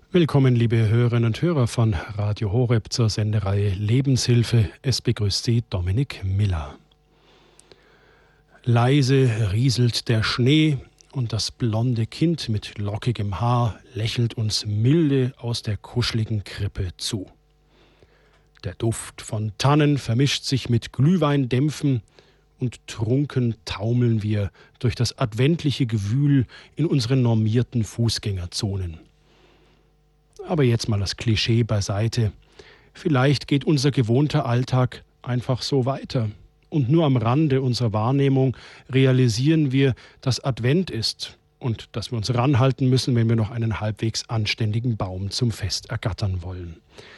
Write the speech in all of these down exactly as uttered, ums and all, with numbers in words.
Willkommen, liebe Hörerinnen und Hörer von Radio Horeb zur Sendereihe Lebenshilfe. Es begrüßt Sie Dominik Miller. Leise rieselt der Schnee und das blonde Kind mit lockigem Haar lächelt uns milde aus der kuscheligen Krippe zu. Der Duft von Tannen vermischt sich mit Glühweindämpfen und trunken taumeln wir durch das adventliche Gewühl in unseren normierten Fußgängerzonen. Aber jetzt mal das Klischee beiseite. Vielleicht geht unser gewohnter Alltag einfach so weiter. Und nur am Rande unserer Wahrnehmung realisieren wir, dass Advent ist und dass wir uns ranhalten müssen, wenn wir noch einen halbwegs anständigen Baum zum Fest ergattern wollen.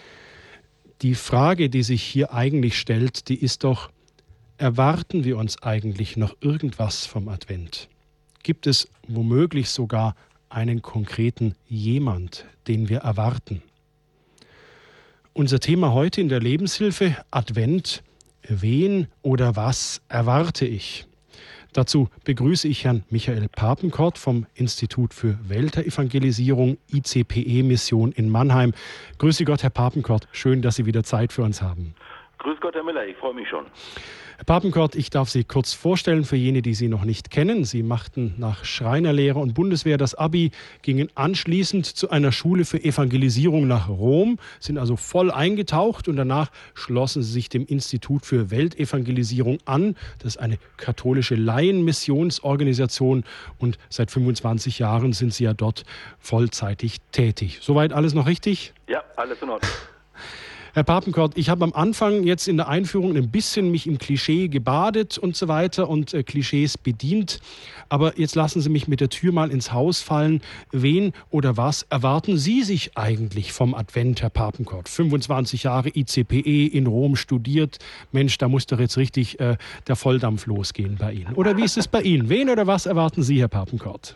Die Frage, die sich hier eigentlich stellt, die ist doch, erwarten wir uns eigentlich noch irgendwas vom Advent? Gibt es womöglich sogar einen konkreten Jemand, den wir erwarten? Unser Thema heute in der Lebenshilfe, Advent, wen oder was erwarte ich? Dazu begrüße ich Herrn Michael Papenkort vom Institut für Weltevangelisierung I C P E-Mission in Mannheim. Grüße Gott, Herr Papenkort, schön, dass Sie wieder Zeit für uns haben. Grüß Gott, Herr Miller, ich freue mich schon. Herr Papenkort, ich darf Sie kurz vorstellen für jene, die Sie noch nicht kennen. Sie machten nach Schreinerlehre und Bundeswehr das Abi, gingen anschließend zu einer Schule für Evangelisierung nach Rom, sind also voll eingetaucht und danach schlossen Sie sich dem Institut für Weltevangelisierung an. Das ist eine katholische Laienmissionsorganisation und seit fünfundzwanzig Jahren sind Sie ja dort vollzeitig tätig. Soweit alles noch richtig? Ja, alles in Ordnung. Herr Papenkort, ich habe am Anfang jetzt in der Einführung ein bisschen mich im Klischee gebadet und so weiter und äh, Klischees bedient. Aber jetzt lassen Sie mich mit der Tür mal ins Haus fallen. Wen oder was erwarten Sie sich eigentlich vom Advent, Herr Papenkort? fünfundzwanzig Jahre I C P E in Rom studiert. Mensch, da muss doch jetzt richtig äh, der Volldampf losgehen bei Ihnen. Oder wie ist es bei Ihnen? Wen oder was erwarten Sie, Herr Papenkort?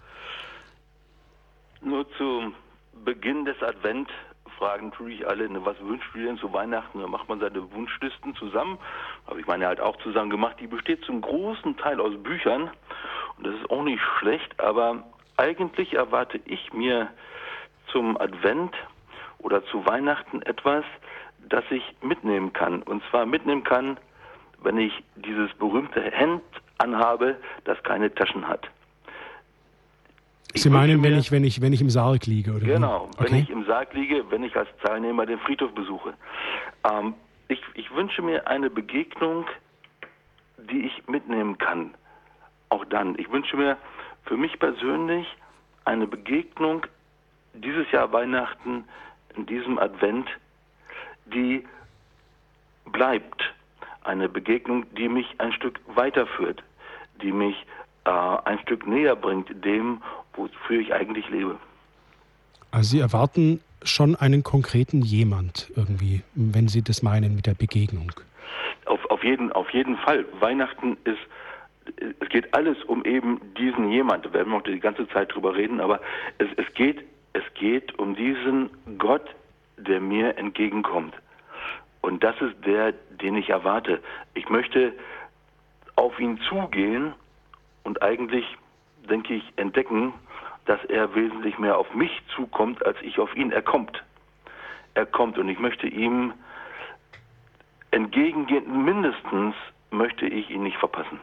Nur zu Beginn des Advent fragen natürlich alle, ne, was wünschst du denn zu Weihnachten? Da macht man seine Wunschlisten zusammen. Habe ich meine halt auch zusammen gemacht. Die besteht zum großen Teil aus Büchern. Und das ist auch nicht schlecht. Aber eigentlich erwarte ich mir zum Advent oder zu Weihnachten etwas, das ich mitnehmen kann. Und zwar mitnehmen kann, wenn ich dieses berühmte Hemd anhabe, das keine Taschen hat. Sie meinen, wenn ich, wenn, ich, wenn ich im Sarg liege? Oder genau, okay. Wenn ich im Sarg liege, wenn ich als Teilnehmer den Friedhof besuche. Ähm, ich, ich wünsche mir eine Begegnung, die ich mitnehmen kann. Auch dann. Ich wünsche mir für mich persönlich eine Begegnung dieses Jahr Weihnachten, in diesem Advent, die bleibt. Eine Begegnung, die mich ein Stück weiterführt, die mich äh, ein Stück näher bringt dem, wofür ich eigentlich lebe. Also Sie erwarten schon einen konkreten Jemand irgendwie, wenn Sie das meinen mit der Begegnung? Auf, auf, jeden, auf jeden Fall. Weihnachten ist, es geht alles um eben diesen Jemand. Da werden wir noch die ganze Zeit drüber reden, aber es, es, geht, es geht um diesen Gott, der mir entgegenkommt. Und das ist der, den ich erwarte. Ich möchte auf ihn zugehen und eigentlich, denke ich, entdecken, dass er wesentlich mehr auf mich zukommt, als ich auf ihn. Er kommt. Er kommt und ich möchte ihm entgegengehen. Mindestens möchte ich ihn nicht verpassen.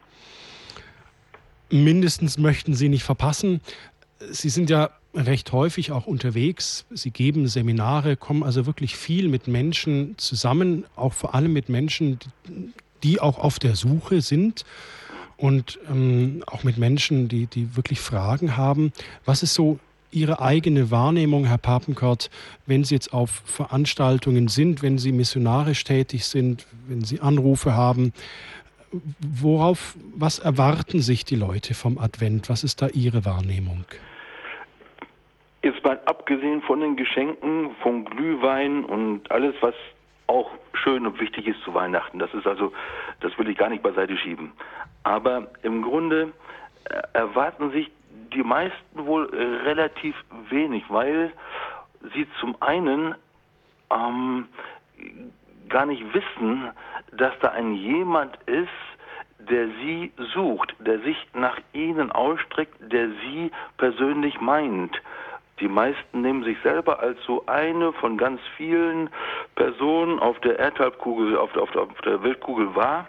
Mindestens möchten Sie nicht verpassen. Sie sind ja recht häufig auch unterwegs. Sie geben Seminare, kommen also wirklich viel mit Menschen zusammen, auch vor allem mit Menschen, die auch auf der Suche sind. Und ähm, auch mit Menschen, die, die wirklich Fragen haben. Was ist so Ihre eigene Wahrnehmung, Herr Papenkort, wenn Sie jetzt auf Veranstaltungen sind, wenn Sie missionarisch tätig sind, wenn Sie Anrufe haben? Worauf, was erwarten sich die Leute vom Advent? Was ist da Ihre Wahrnehmung? Jetzt mal abgesehen von den Geschenken, von Glühwein und alles, was auch schön und wichtig ist zu Weihnachten. Das ist also, das will ich gar nicht beiseite schieben. Aber im Grunde erwarten sich die meisten wohl relativ wenig, weil sie zum einen ähm, gar nicht wissen, dass da ein jemand ist, der sie sucht, der sich nach ihnen ausstreckt, der sie persönlich meint. Die meisten nehmen sich selber als so eine von ganz vielen Personen auf der Erdhalbkugel, auf der, auf der, auf der Weltkugel wahr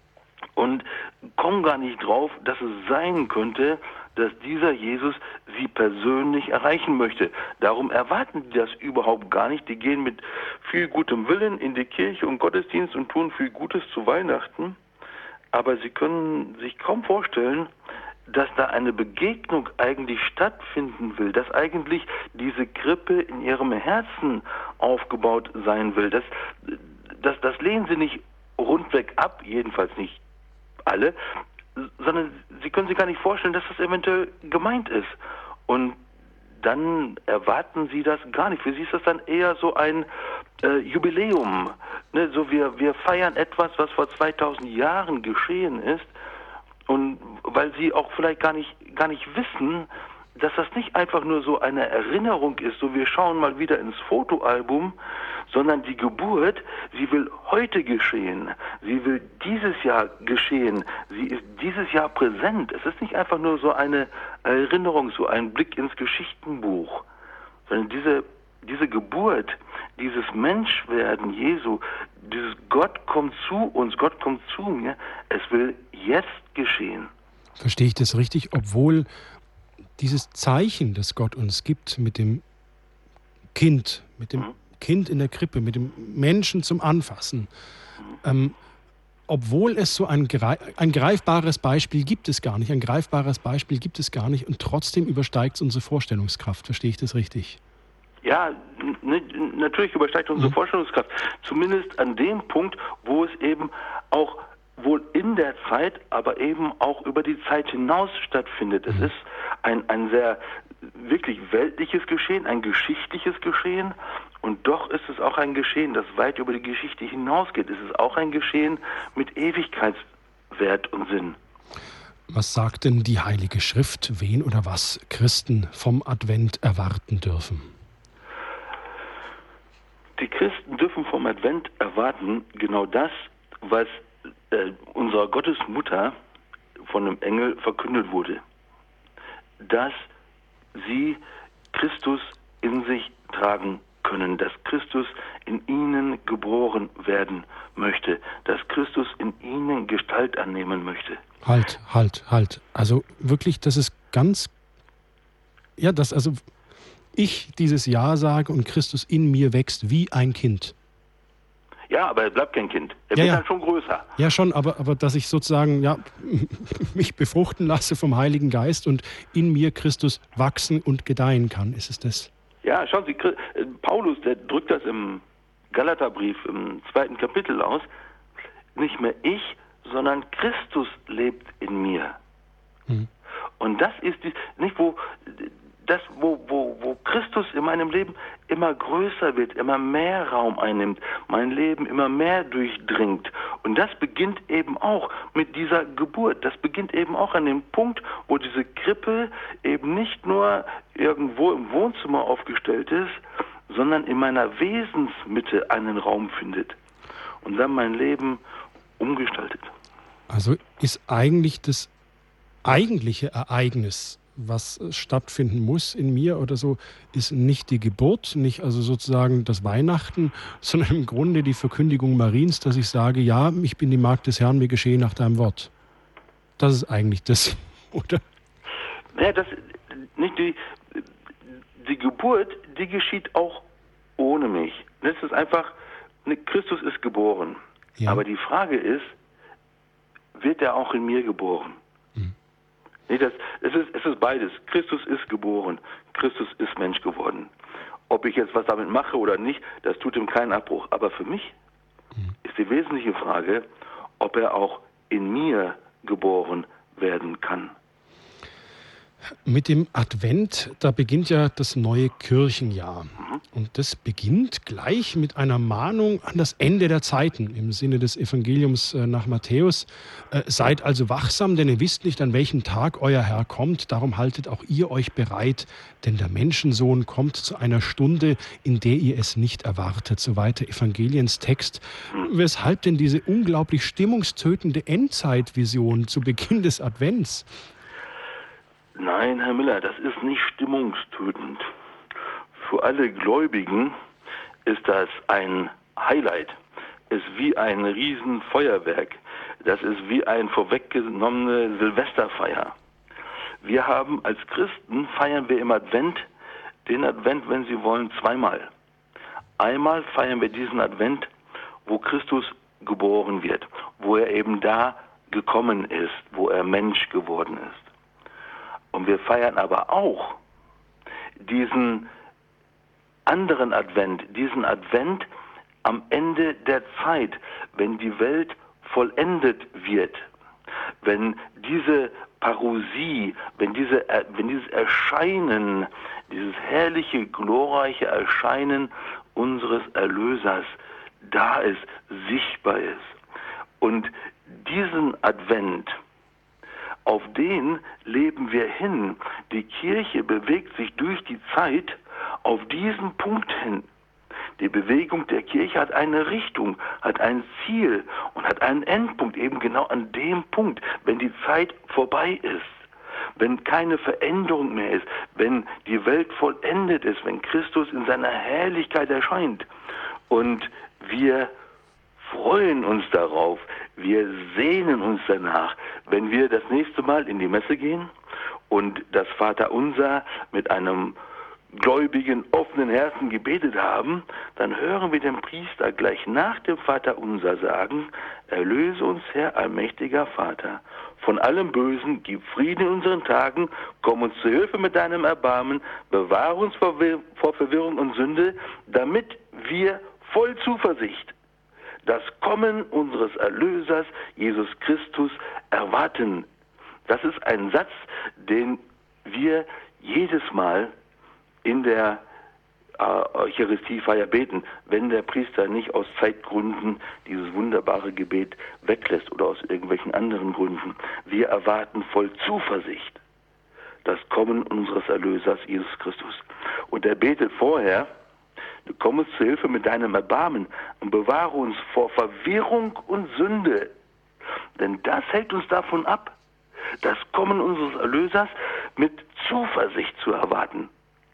und kommen gar nicht drauf, dass es sein könnte, dass dieser Jesus sie persönlich erreichen möchte. Darum erwarten die das überhaupt gar nicht. Die gehen mit viel gutem Willen in die Kirche und Gottesdienst und tun viel Gutes zu Weihnachten. Aber sie können sich kaum vorstellen, dass da eine Begegnung eigentlich stattfinden will, dass eigentlich diese Krippe in ihrem Herzen aufgebaut sein will. Das, das, das lehnen sie nicht rundweg ab, jedenfalls nicht alle, sondern sie können sich gar nicht vorstellen, dass das eventuell gemeint ist. Und dann erwarten sie das gar nicht. Für sie ist das dann eher so ein äh, Jubiläum. Ne? So wir, wir feiern etwas, was vor zweitausend Jahren geschehen ist. Und weil sie auch vielleicht gar nicht, gar nicht wissen, dass das nicht einfach nur so eine Erinnerung ist, so wir schauen mal wieder ins Fotoalbum, sondern die Geburt, sie will heute geschehen. Sie will dieses Jahr geschehen. Sie ist dieses Jahr präsent. Es ist nicht einfach nur so eine Erinnerung, so ein Blick ins Geschichtenbuch, sondern diese, diese Geburt, dieses Menschwerden Jesu, dieses Gott kommt zu uns, Gott kommt zu mir, es will jetzt geschehen. Verstehe ich das richtig? Obwohl dieses Zeichen, das Gott uns gibt mit dem Kind, mit dem mhm. Kind in der Krippe, mit dem Menschen zum Anfassen, mhm. ähm, obwohl es so ein, ein greifbares Beispiel gibt es gar nicht, ein greifbares Beispiel gibt es gar nicht und trotzdem übersteigt es unsere Vorstellungskraft. Verstehe ich das richtig? Ja, ne, natürlich übersteigt unsere mhm. Vorstellungskraft. Zumindest an dem Punkt, wo es eben auch wohl in der Zeit, aber eben auch über die Zeit hinaus stattfindet. Es ist ein, ein sehr wirklich weltliches Geschehen, ein geschichtliches Geschehen und doch ist es auch ein Geschehen, das weit über die Geschichte hinausgeht. Es ist auch ein Geschehen mit Ewigkeitswert und Sinn. Was sagt denn die Heilige Schrift, wen oder was Christen vom Advent erwarten dürfen? Die Christen dürfen vom Advent erwarten genau das, was äh, unserer Gottesmutter von einem Engel verkündet wurde, dass sie Christus in sich tragen können, dass Christus in ihnen geboren werden möchte, dass Christus in ihnen Gestalt annehmen möchte. Halt, halt, halt. Also wirklich, das ist ganz, ja, dass also ich dieses Ja sage und Christus in mir wächst wie ein Kind. Ja, aber er bleibt kein Kind. Er ja, wird ja. dann schon größer. Ja, schon, aber, aber dass ich sozusagen ja, mich befruchten lasse vom Heiligen Geist und in mir Christus wachsen und gedeihen kann. Ist es das? Ja, schauen Sie, Paulus, der drückt das im Galaterbrief im zweiten Kapitel aus. Nicht mehr ich, sondern Christus lebt in mir. Hm. Und das ist die, nicht wo... Das, wo, wo, wo Christus in meinem Leben immer größer wird, immer mehr Raum einnimmt, mein Leben immer mehr durchdringt. Und das beginnt eben auch mit dieser Geburt. Das beginnt eben auch an dem Punkt, wo diese Krippe eben nicht nur irgendwo im Wohnzimmer aufgestellt ist, sondern in meiner Wesensmitte einen Raum findet und dann mein Leben umgestaltet. Also ist eigentlich das eigentliche Ereignis, was stattfinden muss in mir oder so, ist nicht die Geburt, nicht also sozusagen das Weihnachten, sondern im Grunde die Verkündigung Mariens, dass ich sage, ja, ich bin die Magd des Herrn, mir geschehe nach deinem Wort. Das ist eigentlich das, oder? Ja, das, nicht die, die Geburt, die geschieht auch ohne mich. Das ist einfach, Christus ist geboren. Ja. Aber die Frage ist, wird er auch in mir geboren? Mhm. Nee, das, es, ist, es ist beides. Christus ist geboren. Christus ist Mensch geworden. Ob ich jetzt was damit mache oder nicht, das tut ihm keinen Abbruch. Aber für mich mhm. ist die wesentliche Frage, ob er auch in mir geboren werden kann. Mit dem Advent, da beginnt ja das neue Kirchenjahr. Mhm. Und das beginnt gleich mit einer Mahnung an das Ende der Zeiten im Sinne des Evangeliums nach Matthäus. Äh, seid also wachsam, denn ihr wisst nicht, an welchem Tag euer Herr kommt. Darum haltet auch ihr euch bereit, denn der Menschensohn kommt zu einer Stunde, in der ihr es nicht erwartet. Soweit der Evangelienstext. Mhm. Weshalb denn diese unglaublich stimmungstötende Endzeitvision zu Beginn des Advents? Nein, Herr Müller, das ist nicht stimmungstötend. für alle Gläubigen ist das ein Highlight, ist wie ein Riesenfeuerwerk, das ist wie ein vorweggenommene Silvesterfeier. Wir haben als Christen, feiern wir im Advent, den Advent, wenn Sie wollen, zweimal. Einmal feiern wir diesen Advent, wo Christus geboren wird, wo er eben da gekommen ist, wo er Mensch geworden ist. Und wir feiern aber auch diesen anderen Advent, diesen Advent am Ende der Zeit, wenn die Welt vollendet wird, wenn diese Parousie, wenn, diese, wenn dieses Erscheinen, dieses herrliche, glorreiche Erscheinen unseres Erlösers da ist, sichtbar ist. Und diesen Advent, auf den leben wir hin. Die Kirche bewegt sich durch die Zeit auf diesen Punkt hin. Die Bewegung der Kirche hat eine Richtung, hat ein Ziel und hat einen Endpunkt, eben genau an dem Punkt, wenn die Zeit vorbei ist, wenn keine Veränderung mehr ist, wenn die Welt vollendet ist, wenn Christus in seiner Herrlichkeit erscheint. Und wir freuen uns darauf, wir sehnen uns danach, wenn wir das nächste Mal in die Messe gehen und das Vaterunser mit einem gläubigen, offenen Herzen gebetet haben, dann hören wir den Priester gleich nach dem Vaterunser sagen: Erlöse uns, Herr, allmächtiger Vater, von allem Bösen, gib Frieden in unseren Tagen, komm uns zu Hilfe mit deinem Erbarmen, bewahre uns vor, vor Verwirrung und Sünde, damit wir voll Zuversicht das Kommen unseres Erlösers, Jesus Christus, erwarten. Das ist ein Satz, den wir jedes Mal in der äh, Eucharistiefeier beten, wenn der Priester nicht aus Zeitgründen dieses wunderbare Gebet weglässt oder aus irgendwelchen anderen Gründen. Wir erwarten voll Zuversicht das Kommen unseres Erlösers, Jesus Christus. Und er betet vorher: Du komm uns zu Hilfe mit deinem Erbarmen und bewahre uns vor Verwirrung und Sünde. Denn das hält uns davon ab, das Kommen unseres Erlösers mit Zuversicht zu erwarten.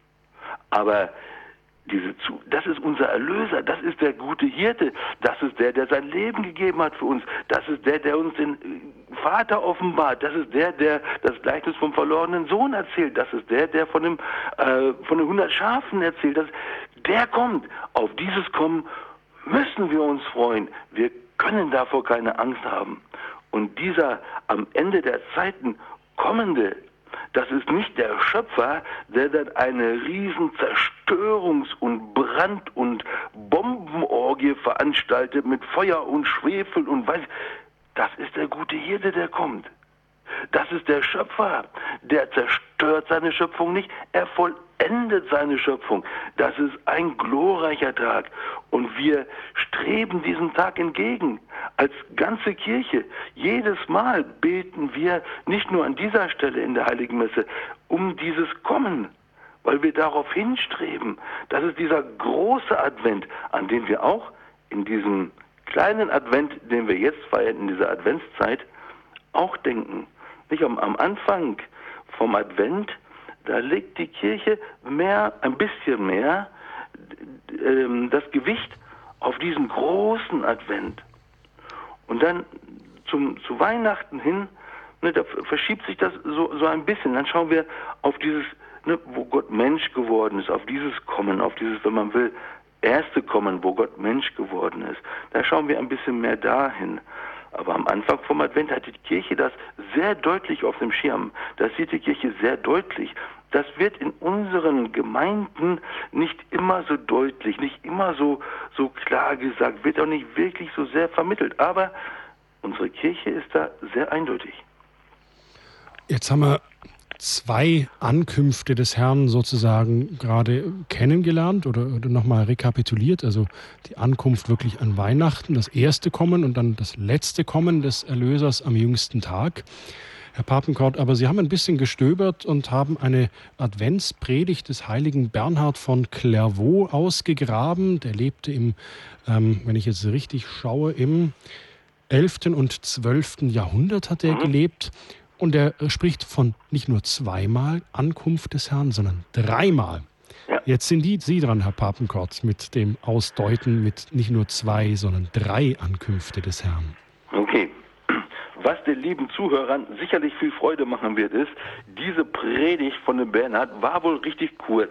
Aber diese Zu- das ist unser Erlöser, das ist der gute Hirte, das ist der, der sein Leben gegeben hat für uns, das ist der, der uns den Vater offenbart, das ist der, der das Gleichnis vom verlorenen Sohn erzählt, das ist der, der von, dem, äh, von den hundert Schafen erzählt, das, der kommt. Auf dieses Kommen müssen wir uns freuen, wir können davor keine Angst haben. Und dieser am Ende der Zeiten kommende, das ist nicht der Schöpfer, der dann eine riesen Zerstörungs- und Brand- und Bombenorgie veranstaltet mit Feuer und Schwefel und weiß. Das ist der gute Hirte, der kommt. Das ist der Schöpfer, der zerstört seine Schöpfung nicht, er vollendet seine Schöpfung. Das ist ein glorreicher Tag und wir streben diesem Tag entgegen. Als ganze Kirche, jedes Mal beten wir nicht nur an dieser Stelle in der Heiligen Messe um dieses Kommen, weil wir darauf hinstreben. Das ist dieser große Advent, an den wir auch in diesem kleinen Advent, den wir jetzt feiern, in dieser Adventszeit, auch denken. Nicht am, am Anfang vom Advent, da legt die Kirche mehr, ein bisschen mehr, äh, das Gewicht auf diesen großen Advent. Und dann zum, zu Weihnachten hin, ne, da verschiebt sich das so, so ein bisschen. Dann schauen wir auf dieses, ne, wo Gott Mensch geworden ist, auf dieses Kommen, auf dieses, wenn man will, erste Kommen, wo Gott Mensch geworden ist. Da schauen wir ein bisschen mehr dahin. Aber am Anfang vom Advent hat die Kirche das sehr deutlich auf dem Schirm. Das sieht die Kirche sehr deutlich. Das wird in unseren Gemeinden nicht immer so deutlich, nicht immer so, so klar gesagt, wird auch nicht wirklich so sehr vermittelt. Aber unsere Kirche ist da sehr eindeutig. Jetzt haben wir zwei Ankünfte des Herrn sozusagen gerade kennengelernt oder, oder nochmal rekapituliert. Also die Ankunft wirklich an Weihnachten, das erste Kommen und dann das letzte Kommen des Erlösers am jüngsten Tag. Herr Papenkort, aber Sie haben ein bisschen gestöbert und haben eine Adventspredigt des heiligen Bernhard von Clairvaux ausgegraben. Der lebte im, ähm, wenn ich jetzt richtig schaue, im elften und zwölften Jahrhundert hat er Mhm. gelebt. Und er spricht von nicht nur zweimal Ankunft des Herrn, sondern dreimal Ja. Jetzt sind die, Sie dran, Herr Papenkort, mit dem Ausdeuten mit nicht nur zwei, sondern drei Ankünfte des Herrn. Okay. Was den lieben Zuhörern sicherlich viel Freude machen wird, ist, diese Predigt von dem Bernhard war wohl richtig kurz.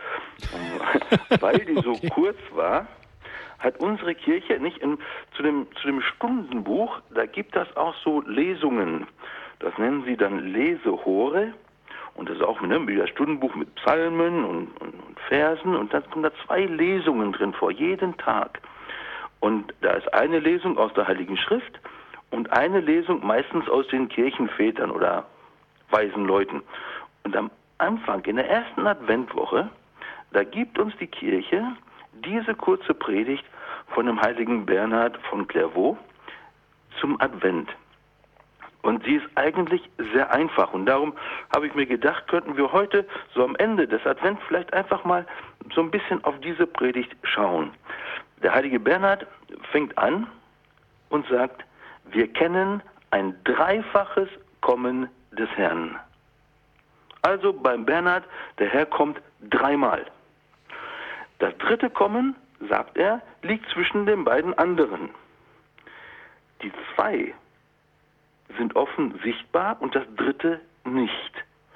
Weil die so okay. kurz war, hat unsere Kirche nicht in, zu, dem, zu dem Stundenbuch, da gibt es auch so Lesungen. Das nennen sie dann Lesehore. Und das ist auch ne, wie das Stundenbuch mit Psalmen und, und, und Versen. Und dann kommen da zwei Lesungen drin vor, jeden Tag. Und da ist eine Lesung aus der Heiligen Schrift und eine Lesung meistens aus den Kirchenvätern oder weisen Leuten. Und am Anfang, in der ersten Adventwoche, da gibt uns die Kirche diese kurze Predigt von dem heiligen Bernhard von Clairvaux zum Advent. Und sie ist eigentlich sehr einfach. Und darum habe ich mir gedacht, könnten wir heute so am Ende des Advents vielleicht einfach mal so ein bisschen auf diese Predigt schauen. Der heilige Bernhard fängt an und sagt, wir kennen ein dreifaches Kommen des Herrn. Also beim Bernhard, der Herr kommt dreimal. Das dritte Kommen, sagt er, liegt zwischen den beiden anderen. Die zwei sind offen sichtbar und das dritte nicht.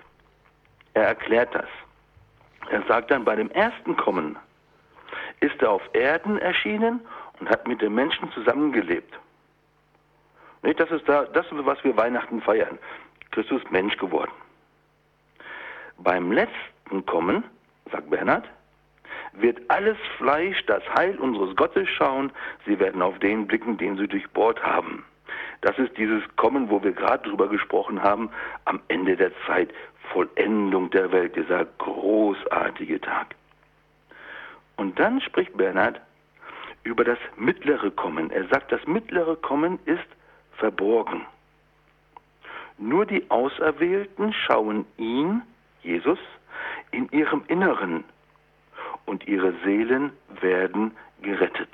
Er erklärt das. Er sagt dann, bei dem ersten Kommen ist er auf Erden erschienen und hat mit den Menschen zusammengelebt. Nicht, das ist da, das, was wir Weihnachten feiern. Christus Mensch geworden. Beim letzten Kommen, sagt Bernhard, wird alles Fleisch das Heil unseres Gottes schauen. Sie werden auf den blicken, den sie durchbohrt haben. Das ist dieses Kommen, wo wir gerade drüber gesprochen haben, am Ende der Zeit, Vollendung der Welt, dieser großartige Tag. Und dann spricht Bernhard über das mittlere Kommen. Er sagt, das mittlere Kommen ist verborgen. Nur die Auserwählten schauen ihn, Jesus, in ihrem Inneren und ihre Seelen werden gerettet.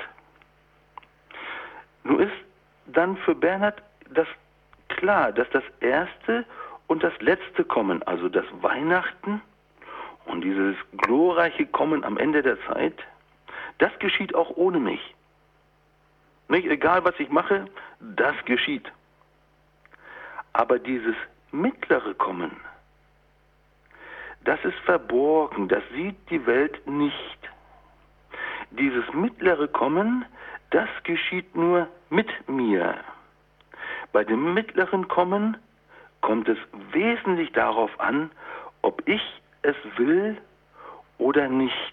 Nun ist dann für Bernhard das klar, dass das erste und das letzte Kommen, also das Weihnachten und dieses glorreiche Kommen am Ende der Zeit, das geschieht auch ohne mich. Nicht egal, was ich mache, das geschieht. Aber dieses mittlere Kommen, das ist verborgen, das sieht die Welt nicht. Dieses mittlere Kommen, das geschieht nur mit mir. Bei dem mittleren Kommen kommt es wesentlich darauf an, ob ich es will oder nicht.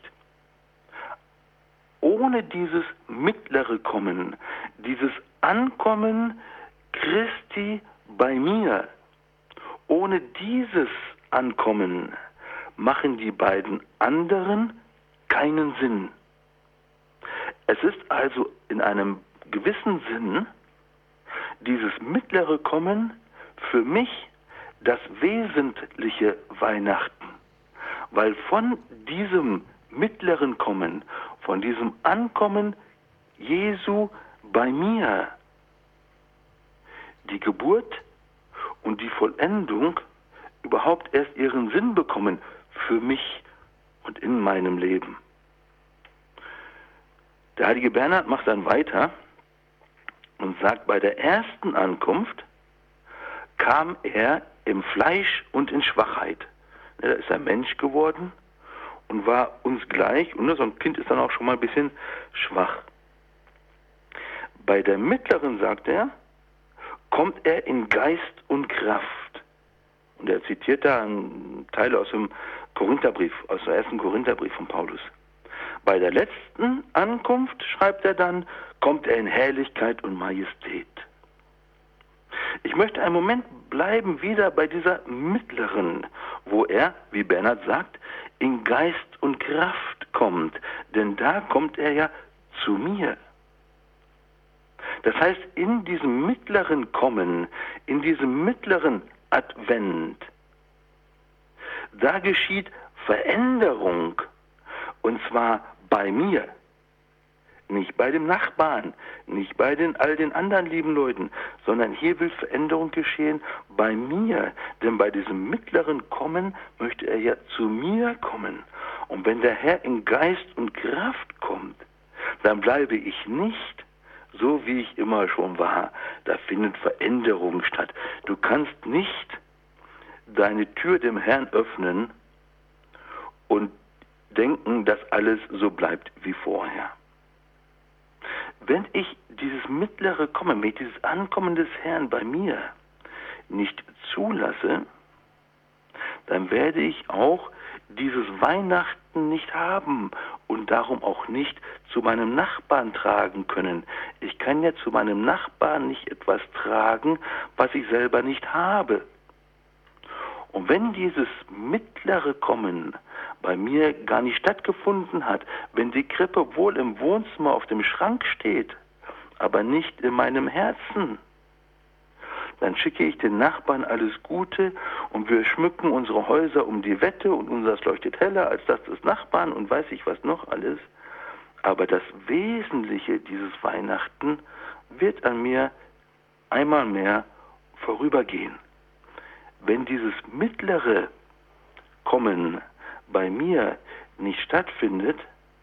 Ohne dieses mittlere Kommen, dieses Ankommen Christi bei mir, ohne dieses Ankommen machen die beiden anderen keinen Sinn. Es ist also in einem gewissen Sinn dieses mittlere Kommen für mich das wesentliche Weihnachten, weil von diesem mittleren Kommen, von diesem Ankommen Jesu bei mir, die Geburt und die Vollendung überhaupt erst ihren Sinn bekommen für mich und in meinem Leben. Der heilige Bernhard macht dann weiter und sagt, bei der ersten Ankunft kam er im Fleisch und in Schwachheit. Da ist er Mensch geworden und war uns gleich, und so ein Kind ist dann auch schon mal ein bisschen schwach. Bei der mittleren, sagt er, kommt er in Geist und Kraft. Und er zitiert da einen Teil aus dem Korintherbrief, aus dem ersten Korintherbrief von Paulus. Bei der letzten Ankunft, schreibt er dann, kommt er in Herrlichkeit und Majestät. Ich möchte einen Moment bleiben wieder bei dieser mittleren, wo er, wie Bernhard sagt, in Geist und Kraft kommt. Denn da kommt er ja zu mir. Das heißt, in diesem mittleren Kommen, in diesem mittleren Advent, da geschieht Veränderung, und zwar bei mir, nicht bei dem Nachbarn, nicht bei den, all den anderen lieben Leuten, sondern hier will Veränderung geschehen bei mir, denn bei diesem mittleren Kommen möchte er ja zu mir kommen Und wenn der Herr in Geist und Kraft kommt, dann bleibe ich nicht so, wie ich immer schon war. Da findet Veränderung statt. Du kannst nicht deine Tür dem Herrn öffnen und denken, dass alles so bleibt wie vorher. Wenn ich dieses mittlere Kommen, dieses Ankommen des Herrn bei mir nicht zulasse, dann werde ich auch dieses Weihnachten nicht haben und darum auch nicht zu meinem Nachbarn tragen können. Ich kann ja zu meinem Nachbarn nicht etwas tragen, was ich selber nicht habe. Und wenn dieses mittlere Kommen bei mir gar nicht stattgefunden hat, wenn die Krippe wohl im Wohnzimmer auf dem Schrank steht, aber nicht in meinem Herzen, dann schicke ich den Nachbarn alles Gute und wir schmücken unsere Häuser um die Wette und unseres leuchtet heller als das des Nachbarn und weiß ich was noch alles. Aber das Wesentliche dieses Weihnachten wird an mir einmal mehr vorübergehen. Wenn dieses mittlere Kommen bei mir nicht stattfindet,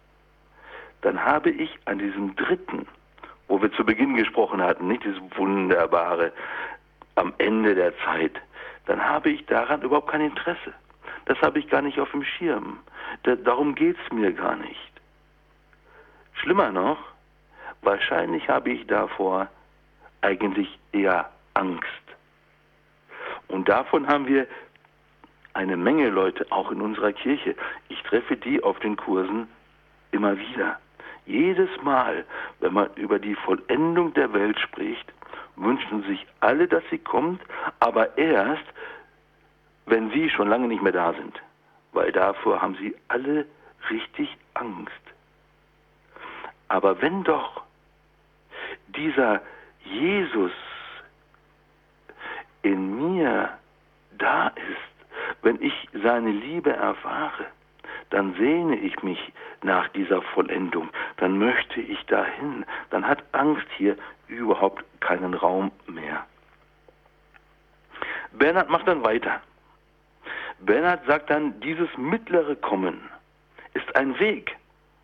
dann habe ich an diesem dritten, wo wir zu Beginn gesprochen hatten, nicht dieses wunderbare am Ende der Zeit, dann habe ich daran überhaupt kein Interesse. Das habe ich gar nicht auf dem Schirm. Da, darum geht es mir gar nicht. Schlimmer noch, wahrscheinlich habe ich davor eigentlich eher Angst. Und davon haben wir eine Menge Leute, auch in unserer Kirche. Ich treffe die auf den Kursen immer wieder. Jedes Mal, wenn man über die Vollendung der Welt spricht, wünschen sich alle, dass sie kommt, aber erst, wenn sie schon lange nicht mehr da sind. Weil davor haben sie alle richtig Angst. Aber wenn doch dieser Jesus in mir da ist, wenn ich seine Liebe erfahre, dann sehne ich mich nach dieser Vollendung, dann möchte ich dahin, dann hat Angst hier überhaupt keinen Raum mehr. Bernhard macht dann weiter. Bernhard sagt dann, dieses mittlere Kommen ist ein Weg.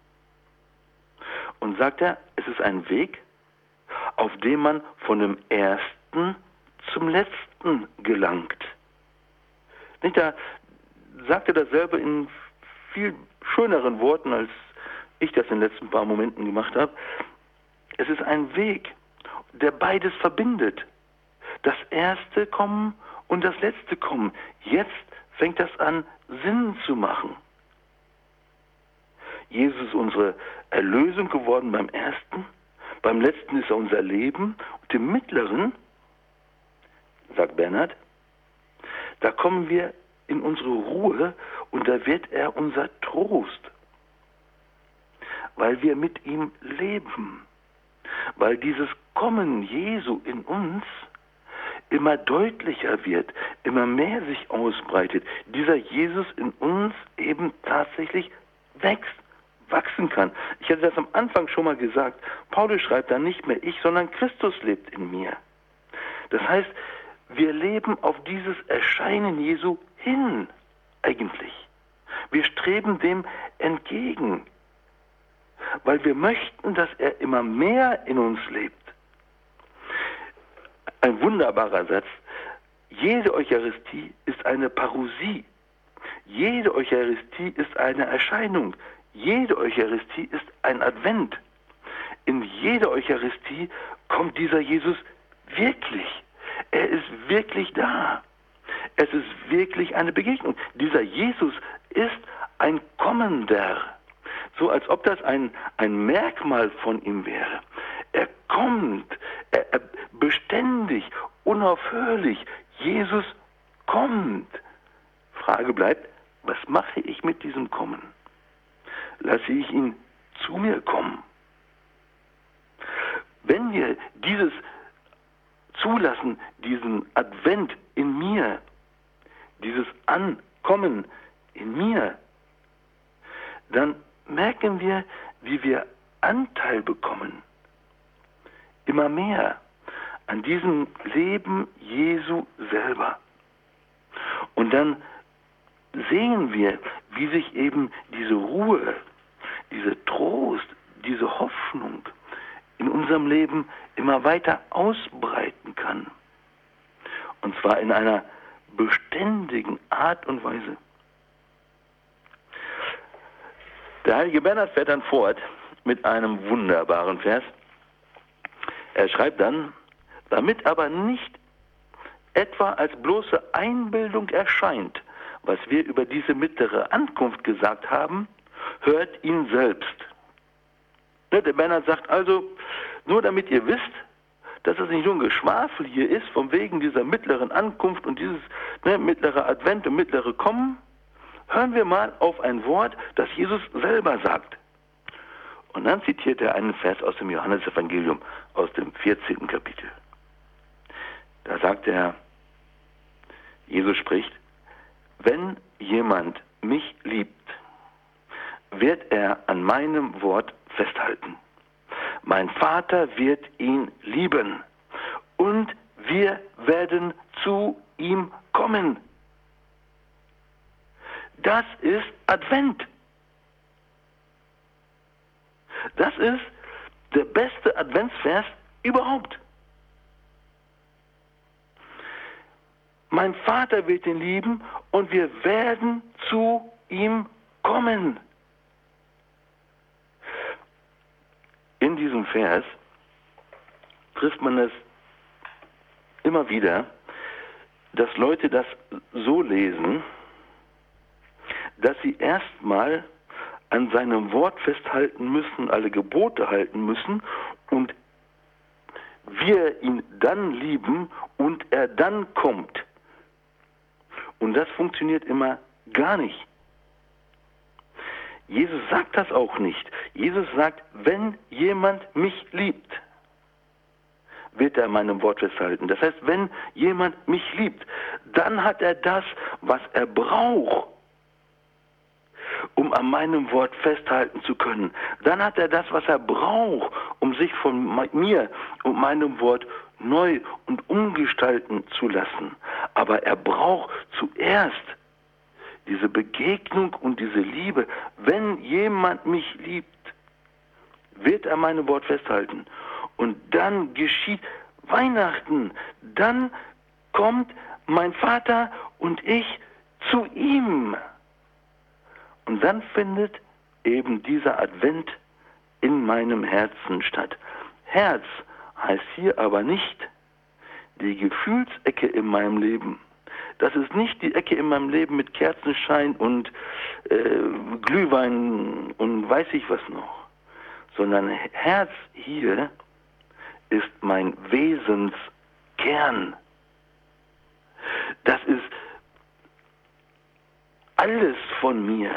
Und sagt er, es ist ein Weg, auf dem man von dem Ersten zum Letzten gelangt. Nicht, da sagt er dasselbe in viel schöneren Worten, als ich das in den letzten paar Momenten gemacht habe. Es ist ein Weg, der beides verbindet. Das erste Kommen und das letzte Kommen. Jetzt fängt das an, Sinn zu machen. Jesus ist unsere Erlösung geworden beim ersten, beim letzten ist er unser Leben und im mittleren, sagt Bernhard, da kommen wir in unsere Ruhe und da wird er unser Trost, weil wir mit ihm leben, weil dieses Kommen Jesu in uns immer deutlicher wird, immer mehr sich ausbreitet, dieser Jesus in uns eben tatsächlich wächst, wachsen kann. Ich hatte das am Anfang schon mal gesagt, Paulus schreibt da nicht mehr ich, sondern Christus lebt in mir. Das heißt, wir leben auf dieses Erscheinen Jesu hin, eigentlich. Wir streben dem entgegen, weil wir möchten, dass er immer mehr in uns lebt. Ein wunderbarer Satz. Jede Eucharistie ist eine Parousie. Jede Eucharistie ist eine Erscheinung. Jede Eucharistie ist ein Advent. In jeder Eucharistie kommt dieser Jesus wirklich. Er ist wirklich da. Es ist wirklich eine Begegnung. Dieser Jesus ist ein Kommender. So als ob das ein, ein Merkmal von ihm wäre. Er kommt, er, er beständig, unaufhörlich. Jesus kommt. Frage bleibt, was mache ich mit diesem Kommen? Lasse ich ihn zu mir kommen? Wenn wir dieses zulassen, diesen Advent in mir, dieses Ankommen in mir, dann merken wir, wie wir Anteil bekommen, immer mehr an diesem Leben Jesu selber. Und dann sehen wir, wie sich eben diese Ruhe, dieser Trost, diese Hoffnung in unserem Leben immer weiter ausbreiten kann. Und zwar in einer beständigen Art und Weise. Der heilige Bernhard fährt dann fort mit einem wunderbaren Vers. Er schreibt dann, damit aber nicht etwa als bloße Einbildung erscheint, was wir über diese mittlere Ankunft gesagt haben, hört ihn selbst. Der Bernhard sagt also, nur damit ihr wisst, dass es nicht nur ein Geschwafel hier ist, von wegen dieser mittleren Ankunft und dieses ne, mittlere Advent und mittlere Kommen, hören wir mal auf ein Wort, das Jesus selber sagt. Und dann zitiert er einen Vers aus dem Johannesevangelium, aus dem vierzehnten Kapitel. Da sagt er, Jesus spricht, wenn jemand mich liebt, wird er an meinem Wort festhalten. Mein Vater wird ihn lieben und wir werden zu ihm kommen. Das ist Advent. Das ist der beste Adventsvers überhaupt. Mein Vater wird ihn lieben und wir werden zu ihm kommen. In diesem Vers trifft man es immer wieder, dass Leute das so lesen, dass sie erstmal an seinem Wort festhalten müssen, alle Gebote halten müssen und wir ihn dann lieben und er dann kommt. Und das funktioniert immer gar nicht. Jesus sagt das auch nicht. Jesus sagt, wenn jemand mich liebt, wird er an meinem Wort festhalten. Das heißt, wenn jemand mich liebt, dann hat er das, was er braucht, um an meinem Wort festhalten zu können. Dann hat er das, was er braucht, um sich von mir und meinem Wort neu und umgestalten zu lassen. Aber er braucht zuerst diese Begegnung und diese Liebe. Wenn jemand mich liebt, wird er meinem Wort festhalten. Und dann geschieht Weihnachten. Dann kommt mein Vater und ich zu ihm. Und dann findet eben dieser Advent in meinem Herzen statt. Herz heißt hier aber nicht die Gefühlsecke in meinem Leben. Das ist nicht die Ecke in meinem Leben mit Kerzenschein und äh, Glühwein und weiß ich was noch. Sondern Herz hier ist mein Wesenskern. Das ist alles von mir.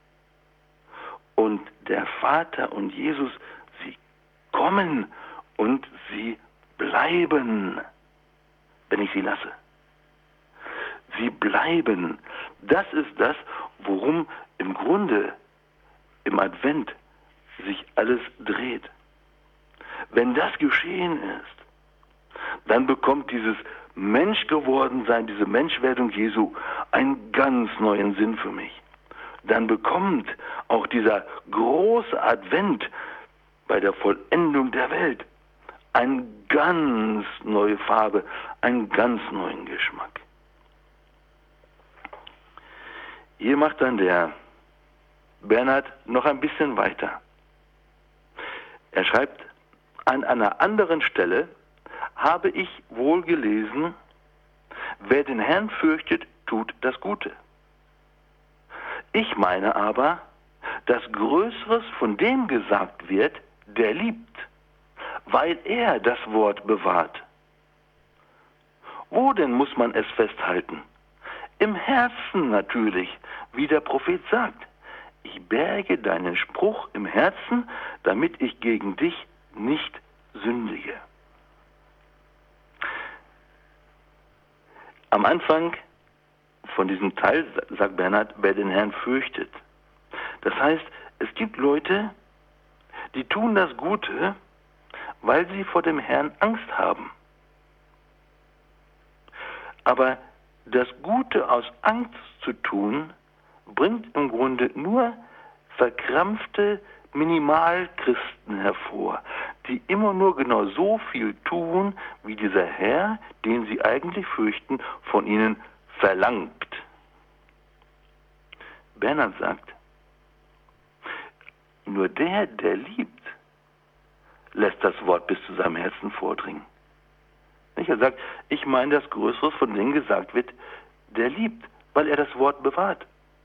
Und der Vater und Jesus, sie kommen und sie bleiben, wenn ich sie lasse. Sie bleiben. Das ist das, worum im Grunde im Advent sich alles dreht. Wenn das geschehen ist, dann bekommt dieses Menschgewordensein, diese Menschwerdung Jesu einen ganz neuen Sinn für mich. Dann bekommt auch dieser große Advent bei der Vollendung der Welt eine ganz neue Farbe, einen ganz neuen Geschmack. Hier macht dann der Bernhard noch ein bisschen weiter. Er schreibt, an einer anderen Stelle habe ich wohl gelesen, wer den Herrn fürchtet, tut das Gute. Ich meine aber, dass Größeres von dem gesagt wird, der liebt, weil er das Wort bewahrt. Wo denn muss man es festhalten? Im Herzen natürlich, wie der Prophet sagt. Ich berge deinen Spruch im Herzen, damit ich gegen dich nicht sündige. Am Anfang von diesem Teil sagt Bernhard, wer den Herrn fürchtet. Das heißt, es gibt Leute, die tun das Gute, weil sie vor dem Herrn Angst haben. Aber das Gute aus Angst zu tun, bringt im Grunde nur verkrampfte Minimalchristen hervor, die immer nur genau so viel tun, wie dieser Herr, den sie eigentlich fürchten, von ihnen verlangt. Bernhard sagt, nur der, der liebt, lässt das Wort bis zu seinem Herzen vordringen. Er sagt, ich meine das Größere, von dem gesagt wird, der liebt, weil er das Wort bewahrt.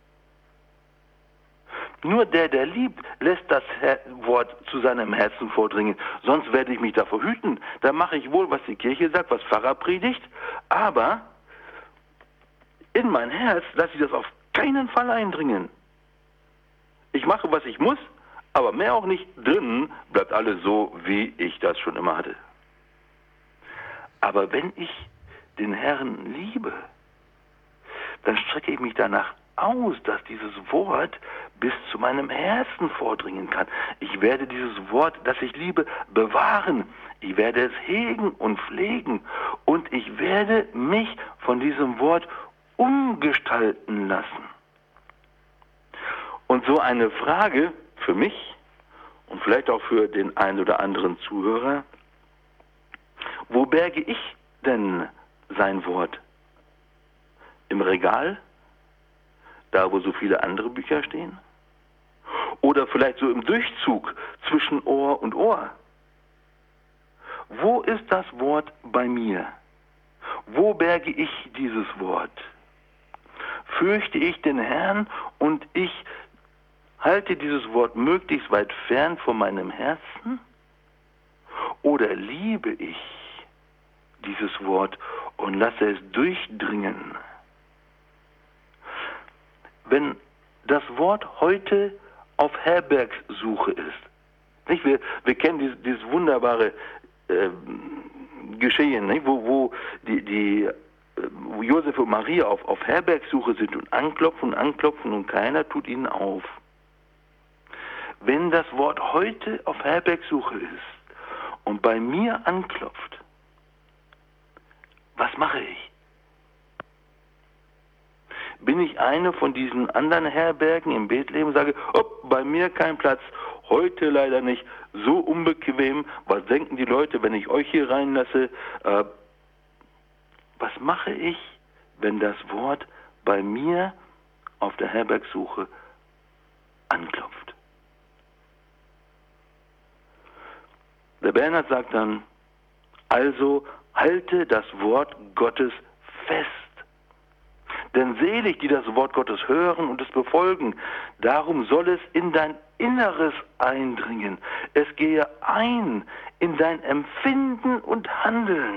Nur der, der liebt, lässt das Wort zu seinem Herzen vordringen. Sonst werde ich mich davor hüten. Da mache ich wohl, was die Kirche sagt, was Pfarrer predigt, aber in mein Herz lasse ich das auf keinen Fall eindringen. Ich mache, was ich muss, aber mehr auch nicht. Drinnen bleibt alles so, wie ich das schon immer hatte. Aber wenn ich den Herrn liebe, dann strecke ich mich danach aus, dass dieses Wort bis zu meinem Herzen vordringen kann. Ich werde dieses Wort, das ich liebe, bewahren. Ich werde es hegen und pflegen. Und ich werde mich von diesem Wort umgestalten lassen. Und so eine Frage für mich und vielleicht auch für den einen oder anderen Zuhörer: Wo berge ich denn sein Wort? Im Regal? Da, wo so viele andere Bücher stehen? Oder vielleicht so im Durchzug zwischen Ohr und Ohr? Wo ist das Wort bei mir? Wo berge ich dieses Wort? Fürchte ich den Herrn und ich halte dieses Wort möglichst weit fern von meinem Herzen? Oder liebe ich dieses Wort und lasse es durchdringen? Wenn das Wort heute auf Herbergssuche ist, nicht? Wir, wir kennen dieses, dieses wunderbare äh, Geschehen, nicht? Wo, wo die, die wo Josef und Maria auf, auf Herbergssuche sind und anklopfen und anklopfen und keiner tut ihnen auf. Wenn das Wort heute auf Herbergssuche ist und bei mir anklopft, was mache ich? Bin ich eine von diesen anderen Herbergen in Bethlehem und sage, oh, bei mir kein Platz, heute leider nicht, so unbequem, was denken die Leute, wenn ich euch hier reinlasse? Äh, was mache ich, wenn das Wort bei mir auf der Herbergsuche anklopft? Der Bernhard sagt dann, also halte das Wort Gottes fest. Denn selig, die das Wort Gottes hören und es befolgen, darum soll es in dein Inneres eindringen. Es gehe ein in dein Empfinden und Handeln.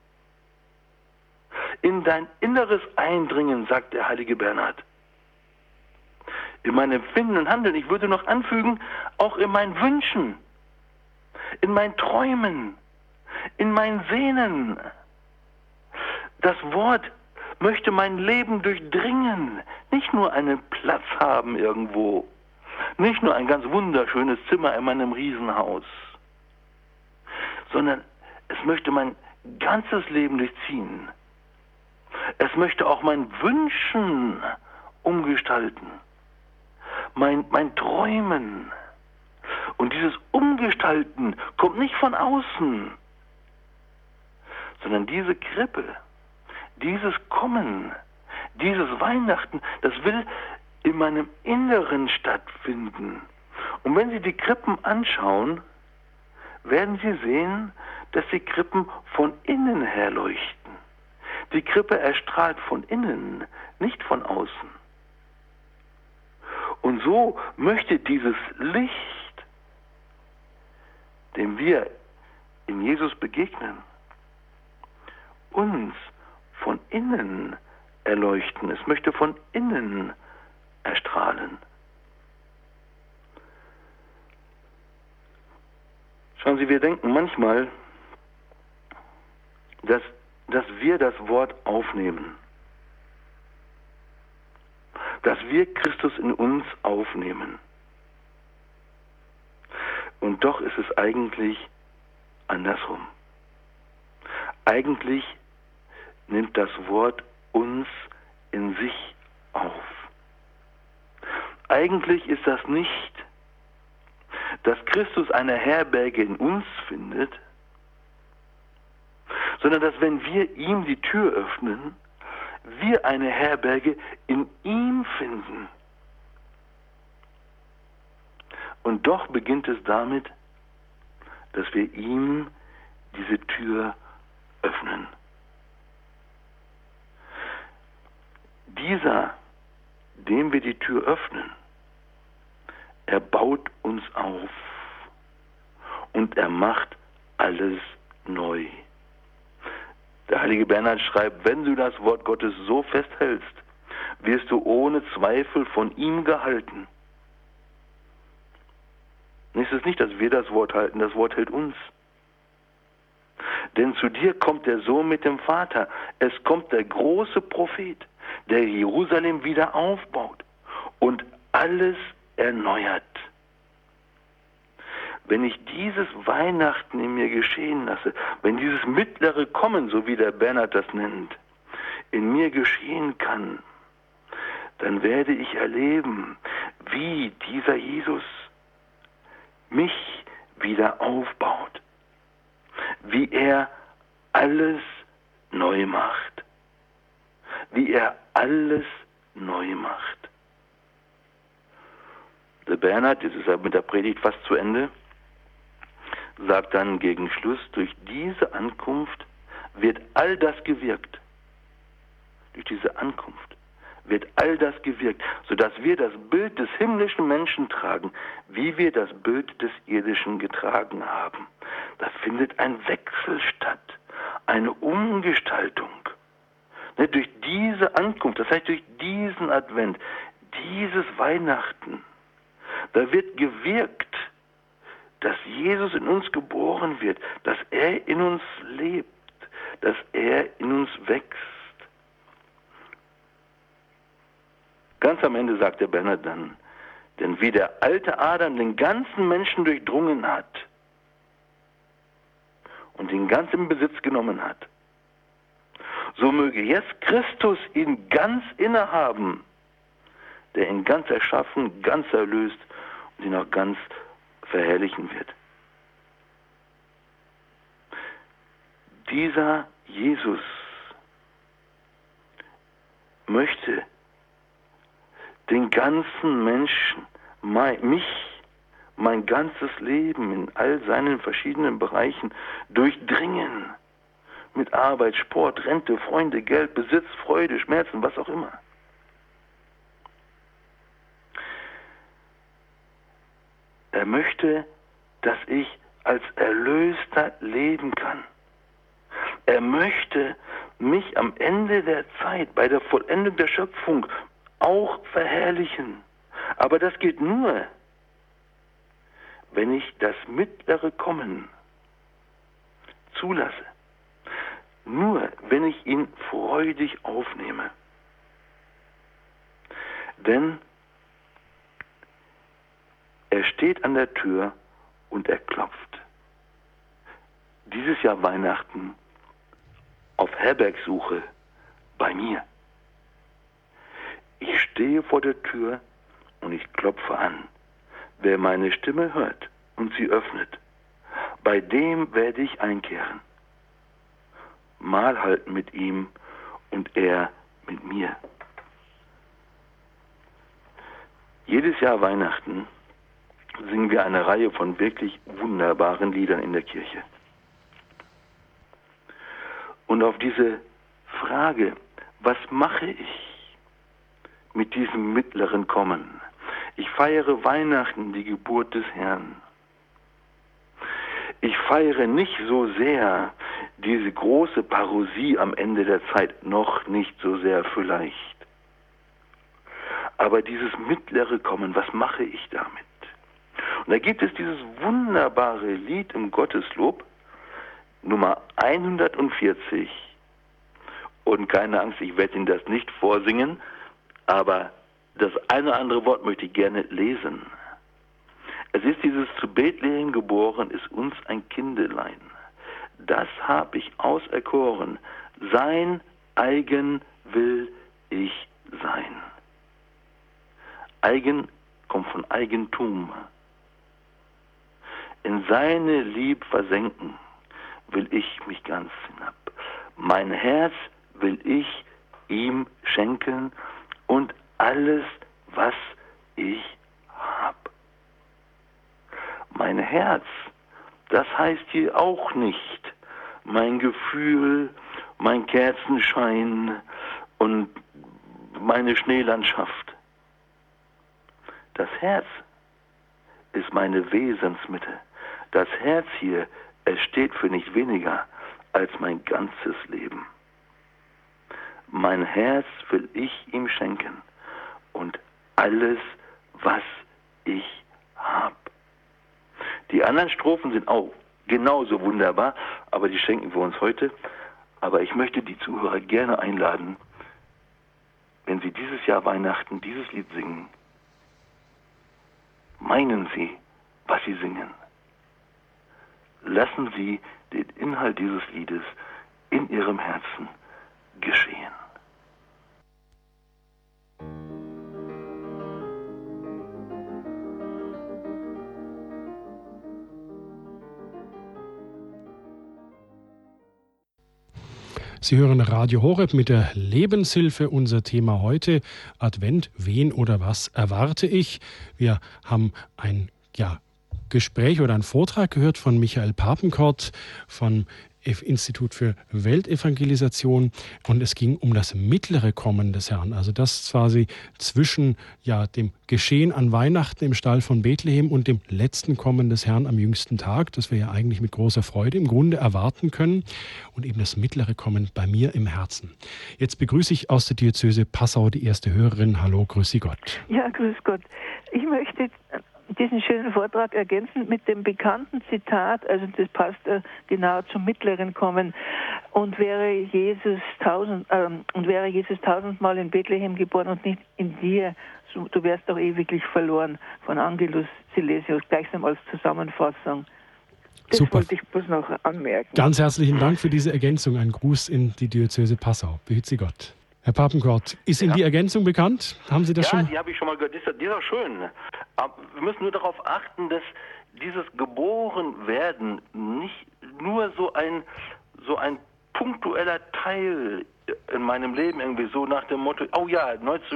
In dein Inneres eindringen, sagt der heilige Bernhard. In mein Empfinden und Handeln, ich würde noch anfügen, auch in meinen Wünschen, in meinen Träumen, in meinen Sehnen. Das Wort möchte mein Leben durchdringen, nicht nur einen Platz haben irgendwo, nicht nur ein ganz wunderschönes Zimmer in meinem Riesenhaus, sondern es möchte mein ganzes Leben durchziehen. Es möchte auch mein Wünschen umgestalten, mein, mein Träumen. Und dieses Umgestalten kommt nicht von außen, sondern diese Krippe, dieses Kommen, dieses Weihnachten, das will in meinem Inneren stattfinden. Und wenn Sie die Krippen anschauen, werden Sie sehen, dass die Krippen von innen her leuchten. Die Krippe erstrahlt von innen, nicht von außen. Und so möchte dieses Licht, dem wir in Jesus begegnen, uns von innen erleuchten. Es möchte von innen erstrahlen. Schauen Sie, wir denken manchmal, dass, dass wir das Wort aufnehmen. Dass wir Christus in uns aufnehmen. Und doch ist es eigentlich andersrum. Eigentlich nimmt das Wort uns in sich auf. eigentlich ist das nicht, dass Christus eine Herberge in uns findet, sondern dass, wenn wir ihm die Tür öffnen, wir eine Herberge in ihm finden. Und doch beginnt es damit, dass wir ihm diese Tür öffnen. Dieser, dem wir die Tür öffnen, er baut uns auf und er macht alles neu. Der heilige Bernhard schreibt, wenn du das Wort Gottes so festhältst, wirst du ohne Zweifel von ihm gehalten. Und es ist nicht, dass wir das Wort halten, das Wort hält uns. Denn zu dir kommt der Sohn mit dem Vater. Es kommt der große Prophet, der Jerusalem wieder aufbaut und alles erneuert. Wenn ich dieses Weihnachten in mir geschehen lasse, wenn dieses mittlere Kommen, so wie der Bernhard das nennt, in mir geschehen kann, dann werde ich erleben, wie dieser Jesus mich wieder aufbaut, wie er alles neu macht, wie er alles neu macht. Der Bernhard, jetzt ist er mit der Predigt fast zu Ende, sagt dann gegen Schluss, durch diese Ankunft wird all das gewirkt. Durch diese Ankunft wird all das gewirkt, sodass wir das Bild des himmlischen Menschen tragen, wie wir das Bild des irdischen getragen haben. Da findet ein Wechsel statt, eine Umgestaltung. Ne, durch diese Ankunft, das heißt durch diesen Advent, dieses Weihnachten, da wird gewirkt, dass Jesus in uns geboren wird, dass er in uns lebt, dass er in uns wächst. Ganz am Ende sagt der Bernhard dann, denn wie der alte Adam den ganzen Menschen durchdrungen hat und den ganzen Besitz genommen hat, so möge jetzt Christus ihn ganz innehaben, der ihn ganz erschaffen, ganz erlöst und ihn auch ganz verherrlichen wird. Dieser Jesus möchte den ganzen Menschen, mein, mich, mein ganzes Leben in all seinen verschiedenen Bereichen durchdringen. Mit Arbeit, Sport, Rente, Freunde, Geld, Besitz, Freude, Schmerzen, was auch immer. Er möchte, dass ich als Erlöster leben kann. Er möchte mich am Ende der Zeit, bei der Vollendung der Schöpfung, auch verherrlichen. Aber das geht nur, wenn ich das mittlere Kommen zulasse. Nur, wenn ich ihn freudig aufnehme. Denn er steht an der Tür und er klopft. Dieses Jahr Weihnachten auf Herbergsuche bei mir. Ich stehe vor der Tür und ich klopfe an. Wer meine Stimme hört und sie öffnet, bei dem werde ich einkehren. Mahl halten mit ihm und er mit mir. Jedes Jahr Weihnachten singen wir eine Reihe von wirklich wunderbaren Liedern in der Kirche. Und auf diese Frage, was mache ich mit diesem mittleren Kommen? Ich feiere Weihnachten, die Geburt des Herrn. Ich feiere nicht so sehr diese große Parousie am Ende der Zeit, noch nicht so sehr vielleicht. Aber dieses mittlere Kommen, was mache ich damit? Und da gibt es dieses wunderbare Lied im Gotteslob, Nummer hundertvierzig. Und keine Angst, ich werde Ihnen das nicht vorsingen, aber das eine oder andere Wort möchte ich gerne lesen. Es ist dieses: zu Bethlehem geboren ist uns ein Kindelein. Das hab ich auserkoren, sein eigen will ich sein. Eigen kommt von Eigentum. In seine Lieb versenken will ich mich ganz hinab. Mein Herz will ich ihm schenken und alles, was ich hab. Mein Herz, das heißt hier auch nicht mein Gefühl, mein Kerzenschein und meine Schneelandschaft. Das Herz ist meine Wesensmitte. Das Herz hier, es steht für nicht weniger als mein ganzes Leben. Mein Herz will ich ihm schenken und alles, was ich hab. Die anderen Strophen sind auch genauso wunderbar, aber die schenken wir uns heute. Aber ich möchte die Zuhörer gerne einladen, wenn sie dieses Jahr Weihnachten dieses Lied singen, meinen Sie, was Sie singen. Lassen Sie den Inhalt dieses Liedes in Ihrem Herzen geschehen. Sie hören Radio Horeb mit der Lebenshilfe. Unser Thema heute, Advent, wen oder was erwarte ich? Wir haben ein ja, Gespräch oder einen Vortrag gehört von Michael Papenkort vom Institut für Weltevangelisation, und es ging um das mittlere Kommen des Herrn, also das quasi zwischen ja, dem Geschehen an Weihnachten im Stall von Bethlehem und dem letzten Kommen des Herrn am jüngsten Tag, das wir ja eigentlich mit großer Freude im Grunde erwarten können, und eben das mittlere Kommen bei mir im Herzen. Jetzt begrüße ich aus der Diözese Passau die erste Hörerin. Hallo, grüße Gott. Ja, grüß Gott. Ich möchte diesen schönen Vortrag ergänzen mit dem bekannten Zitat, also das passt äh, genau zum mittleren Kommen. Und wäre Jesus tausend ähm, und wäre Jesus tausendmal in Bethlehem geboren und nicht in dir, so, du wärst doch ewiglich verloren, von Angelus Silesius, gleichsam als Zusammenfassung. Das Super. Wollte ich bloß noch anmerken. Ganz herzlichen Dank für diese Ergänzung. Ein Gruß in die Diözese Passau. Behüt Sie Gott. Herr Papenkort, ist Ihnen ja. die Ergänzung bekannt? Haben Sie das ja, schon? Ja, die habe ich schon mal gehört. Die ist, die ist auch schön. Aber wir müssen nur darauf achten, dass dieses Geborenwerden nicht nur so ein, so ein punktueller Teil in meinem Leben irgendwie so nach dem Motto, oh ja,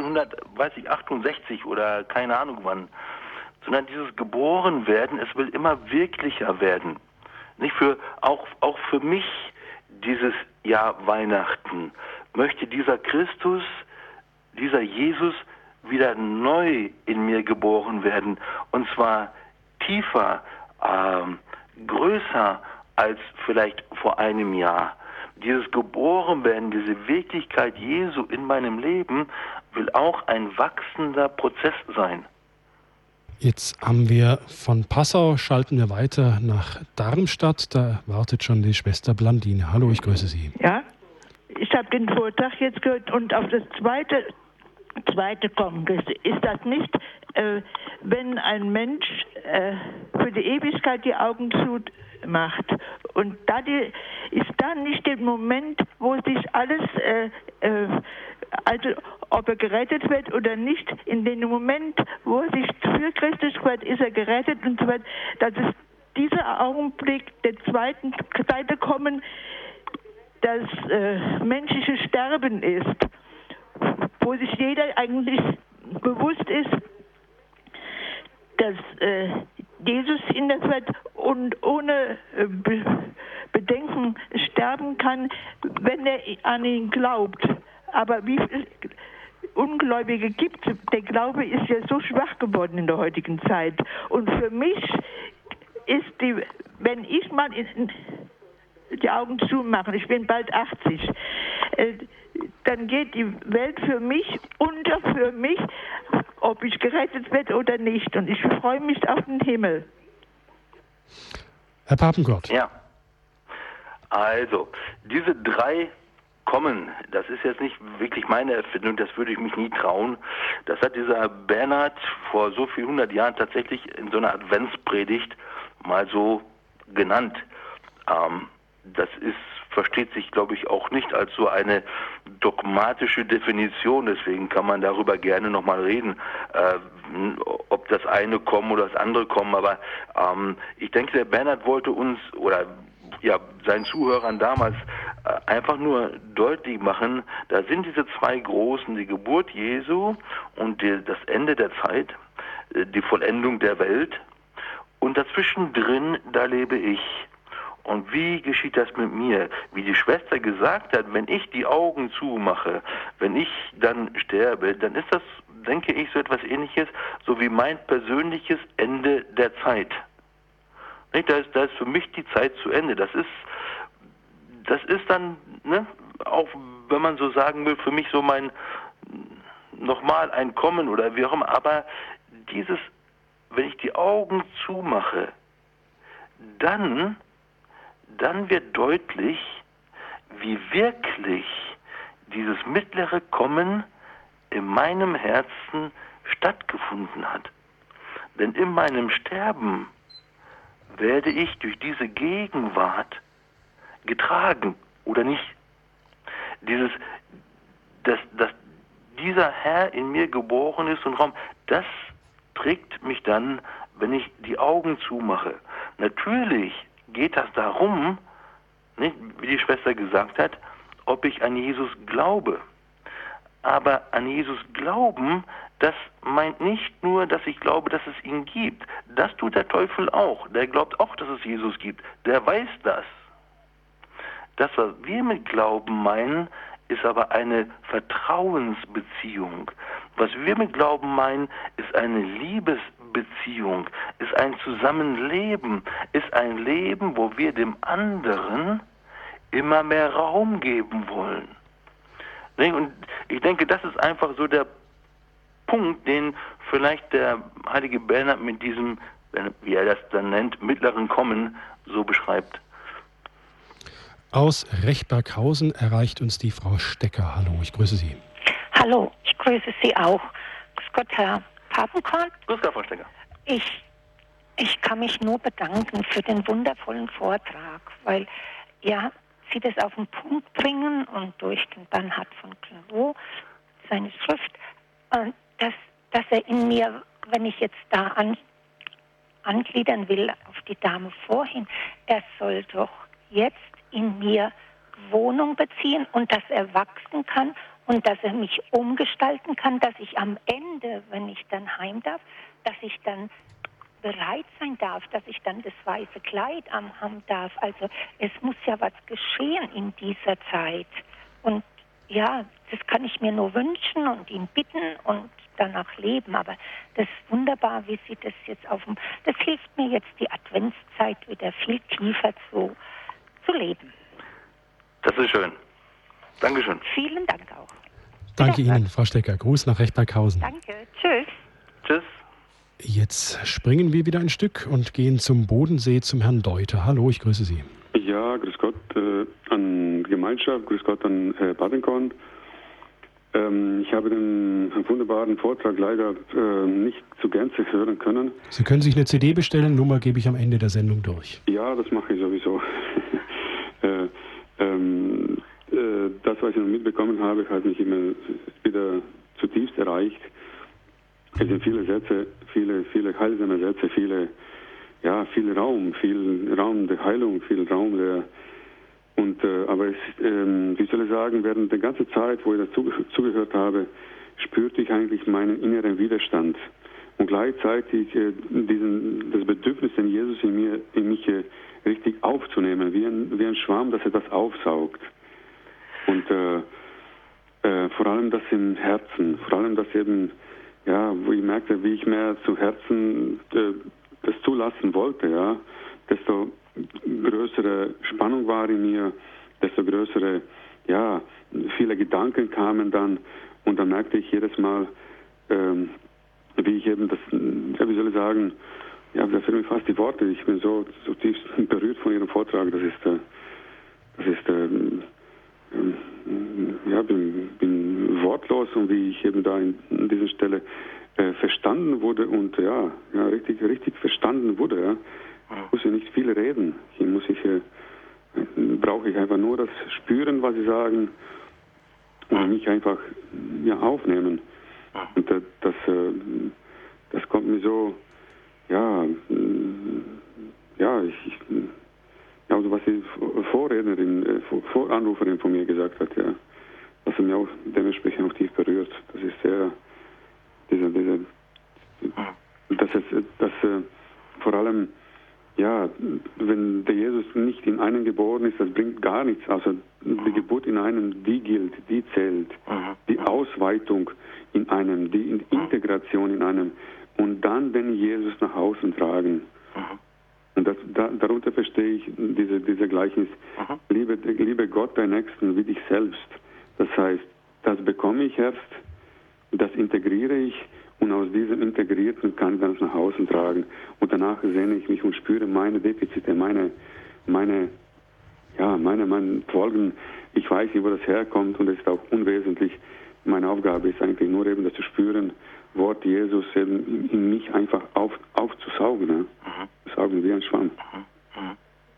neunzehnhundertachtundsechzig oder keine Ahnung wann, sondern dieses Geborenwerden, es will immer wirklicher werden. Nicht für, auch, auch für mich dieses Jahr Weihnachten möchte dieser Christus, dieser Jesus wieder neu in mir geboren werden. Und zwar tiefer, ähm, größer als vielleicht vor einem Jahr. Dieses Geborenwerden, diese Wirklichkeit Jesu in meinem Leben will auch ein wachsender Prozess sein. Jetzt haben wir von Passau, schalten wir weiter nach Darmstadt. Da wartet schon die Schwester Blandine. Hallo, ich grüße Sie. Ja, ich habe den Vortrag jetzt gehört und auf das zweite, zweite kommen. Ist das nicht, äh, wenn ein Mensch äh, für die Ewigkeit die Augen zumacht und da die, ist da nicht der Moment, wo sich alles, äh, äh, also ob er gerettet wird oder nicht, in dem Moment, wo er sich für Christus wird, ist er gerettet und so weiter, dass es dieser Augenblick der zweiten Seite kommen, das äh, menschliche Sterben ist, wo sich jeder eigentlich bewusst ist, dass äh, Jesus in der Welt und ohne äh, Be- Bedenken sterben kann, wenn er an ihn glaubt. Aber wie viele Ungläubige gibt es? Der Glaube ist ja so schwach geworden in der heutigen Zeit. Und für mich ist die, wenn ich mal in, die Augen zumache, ich bin bald achtzig, äh, dann geht die Welt für mich unter, für mich, ob ich gerettet werde oder nicht. Und ich freue mich auf den Himmel. Herr Papenkort. Ja. Also, diese drei Kommen, das ist jetzt nicht wirklich meine Erfindung, das würde ich mich nie trauen. Das hat dieser Bernhard vor so vielen hundert Jahren tatsächlich in so einer Adventspredigt mal so genannt. Ähm, das ist, versteht sich, glaube ich, auch nicht als so eine dogmatische Definition, deswegen kann man darüber gerne nochmal reden. Äh, ob das eine kommen oder das andere kommen, aber ähm, ich denke, der Bernhard wollte uns oder ja seinen Zuhörern damals äh, einfach nur deutlich machen, da sind diese zwei Großen, die Geburt Jesu und die, das Ende der Zeit, äh, die Vollendung der Welt, und dazwischen drin, da lebe ich. Und wie geschieht das mit mir? Wie die Schwester gesagt hat, wenn ich die Augen zumache, wenn ich dann sterbe, dann ist das, denke ich, so etwas Ähnliches, so wie mein persönliches Ende der Zeit. Nicht? Da ist, da ist für mich die Zeit zu Ende. Das ist, das ist dann, ne, auch wenn man so sagen will, für mich so mein, nochmal ein Kommen oder wie auch immer. Aber dieses, wenn ich die Augen zumache, dann dann wird deutlich, wie wirklich dieses mittlere Kommen in meinem Herzen stattgefunden hat. Denn in meinem Sterben werde ich durch diese Gegenwart getragen oder nicht. Dieses, dass, dass dieser Herr in mir geboren ist und Raum, das trägt mich dann, wenn ich die Augen zumache. Natürlich geht das darum, nicht, wie die Schwester gesagt hat, ob ich an Jesus glaube. Aber an Jesus glauben, das meint nicht nur, dass ich glaube, dass es ihn gibt. Das tut der Teufel auch. Der glaubt auch, dass es Jesus gibt. Der weiß das. Das, was wir mit Glauben meinen, ist aber eine Vertrauensbeziehung. Was wir mit Glauben meinen, ist eine Liebesbeziehung, ist ein Zusammenleben, ist ein Leben, wo wir dem anderen immer mehr Raum geben wollen. Und ich denke, das ist einfach so der Punkt, den vielleicht der heilige Bernhard mit diesem, wie er das dann nennt, mittleren Kommen so beschreibt. Aus Rechberghausen erreicht uns die Frau Stecker. Hallo, ich grüße Sie. Hallo, ich grüße Sie auch. Grüß Gott, Herr Papenkort. Grüß Gott, Frau Stecker. Ich, ich kann mich nur bedanken für den wundervollen Vortrag, weil ja, Sie das auf den Punkt bringen und durch den Bernhard von Clairvaux, seine Schrift, äh, dass, dass er in mir, wenn ich jetzt da an, angliedern will auf die Dame vorhin, er soll doch jetzt in mir Wohnung beziehen und dass er wachsen kann und dass er mich umgestalten kann, dass ich am Ende, wenn ich dann heim darf, dass ich dann bereit sein darf, dass ich dann das weiße Kleid anhaben darf. Also es muss ja was geschehen in dieser Zeit. Und ja, das kann ich mir nur wünschen und ihn bitten und danach leben. Aber das ist wunderbar, wie Sie das jetzt auf dem... Das hilft mir jetzt, die Adventszeit wieder viel tiefer zu, zu leben. Das ist schön. Dankeschön. Vielen Dank auch. Danke Ihnen, Frau Stecker. Gruß nach Rechberghausen. Danke. Tschüss. Tschüss. Jetzt springen wir wieder ein Stück und gehen zum Bodensee, zum Herrn Deuter. Hallo, ich grüße Sie. Ja, grüß Gott äh, an Gemeinschaft, grüß Gott an Herr Patenkort. Ähm, ich habe den wunderbaren Vortrag leider äh, nicht zu Gänze hören können. Sie können sich eine C D bestellen, Nummer gebe ich am Ende der Sendung durch. Ja, das mache ich sowieso. äh, ähm, äh, das, was ich noch mitbekommen habe, hat mich immer wieder zutiefst erreicht. Es sind viele Sätze, viele, viele heilsame Sätze, viele, ja, viel Raum, viel Raum der Heilung, viel Raum der, und, äh, aber es, ähm, wie soll ich sagen, während der ganzen Zeit, wo ich dazu zugehört habe, spürte ich eigentlich meinen inneren Widerstand und gleichzeitig äh, diesen, das Bedürfnis, den Jesus in mir, in mich äh, richtig aufzunehmen, wie ein, wie ein Schwamm, das etwas aufsaugt. Und äh, äh, vor allem das im Herzen, vor allem das eben, ja, wo ich merkte, wie ich mehr zu Herzen äh, das zulassen wollte, ja, desto größere Spannung war in mir, desto größere, ja, viele Gedanken kamen dann und dann merkte ich jedes Mal, ähm, wie ich eben das, ja, wie soll ich sagen, ja, da fehlen mir fast die Worte, ich bin so, so tief berührt von Ihrem Vortrag, das ist, äh, das ist, äh, ja, bin, bin wortlos und wie ich eben da in, an dieser Stelle äh, verstanden wurde und ja, ja, richtig, richtig verstanden wurde, ja. Ich muss ja nicht viel reden. Hier muss ich, äh, brauche ich einfach nur das spüren, was sie sagen und mich einfach ja, aufnehmen. Und äh, das, äh, das kommt mir so, ja, ja, ich, ich ja, also was die Vorrednerin, Voranruferin von mir gesagt hat, ja, das hat mich auch dementsprechend auch tief berührt. Das ist sehr, diese, diese, das ist, das, vor allem, ja, wenn der Jesus nicht in einem geboren ist, das bringt gar nichts. Also die Geburt in einem, die gilt, die zählt. Die Ausweitung in einem, die Integration in einem und dann den Jesus nach außen tragen. Und das, da, darunter verstehe ich diese, diese Gleichnis. Liebe, liebe Gott, deinen Nächsten wie dich selbst. Das heißt, das bekomme ich erst, das integriere ich und aus diesem Integrierten kann ich das nach außen tragen. Und danach sehne ich mich und spüre meine Defizite, meine, meine, ja, meine, meine Folgen. Ich weiß nicht, wo das herkommt und es ist auch unwesentlich. Meine Aufgabe ist eigentlich nur eben das zu spüren, Wort Jesus eben in mich einfach auf, aufzusaugen. Ne? Mhm. Saugen wie ein Schwamm. Mhm.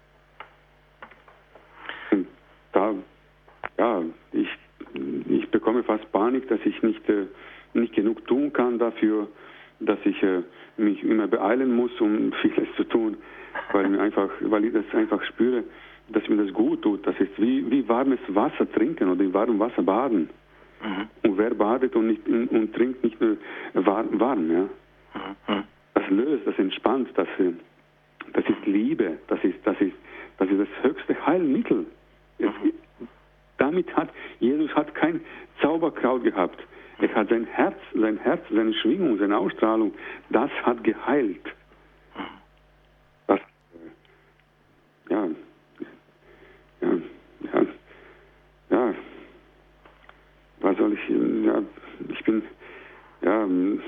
Und da, ja, ich, ich bekomme fast Panik, dass ich nicht, äh, nicht genug tun kann dafür, dass ich äh, mich immer beeilen muss, um vieles zu tun, weil, mir einfach, weil ich das einfach spüre, dass mir das gut tut. Das ist wie, wie warmes Wasser trinken oder in warmem Wasser baden. Mhm. Und wer badet und, nicht, und, und trinkt nicht nur warm, warm ja? Mhm. Das löst, das entspannt, das, das ist Liebe, das ist das, ist, das, ist das höchste Heilmittel. Es, damit hat Jesus hat kein Zauberkraut gehabt. Er hat sein Herz, sein Herz, seine Schwingung, seine Ausstrahlung, das hat geheilt. Das, ja, ja, ja, ja. Was soll ich, ja, ich bin, ja,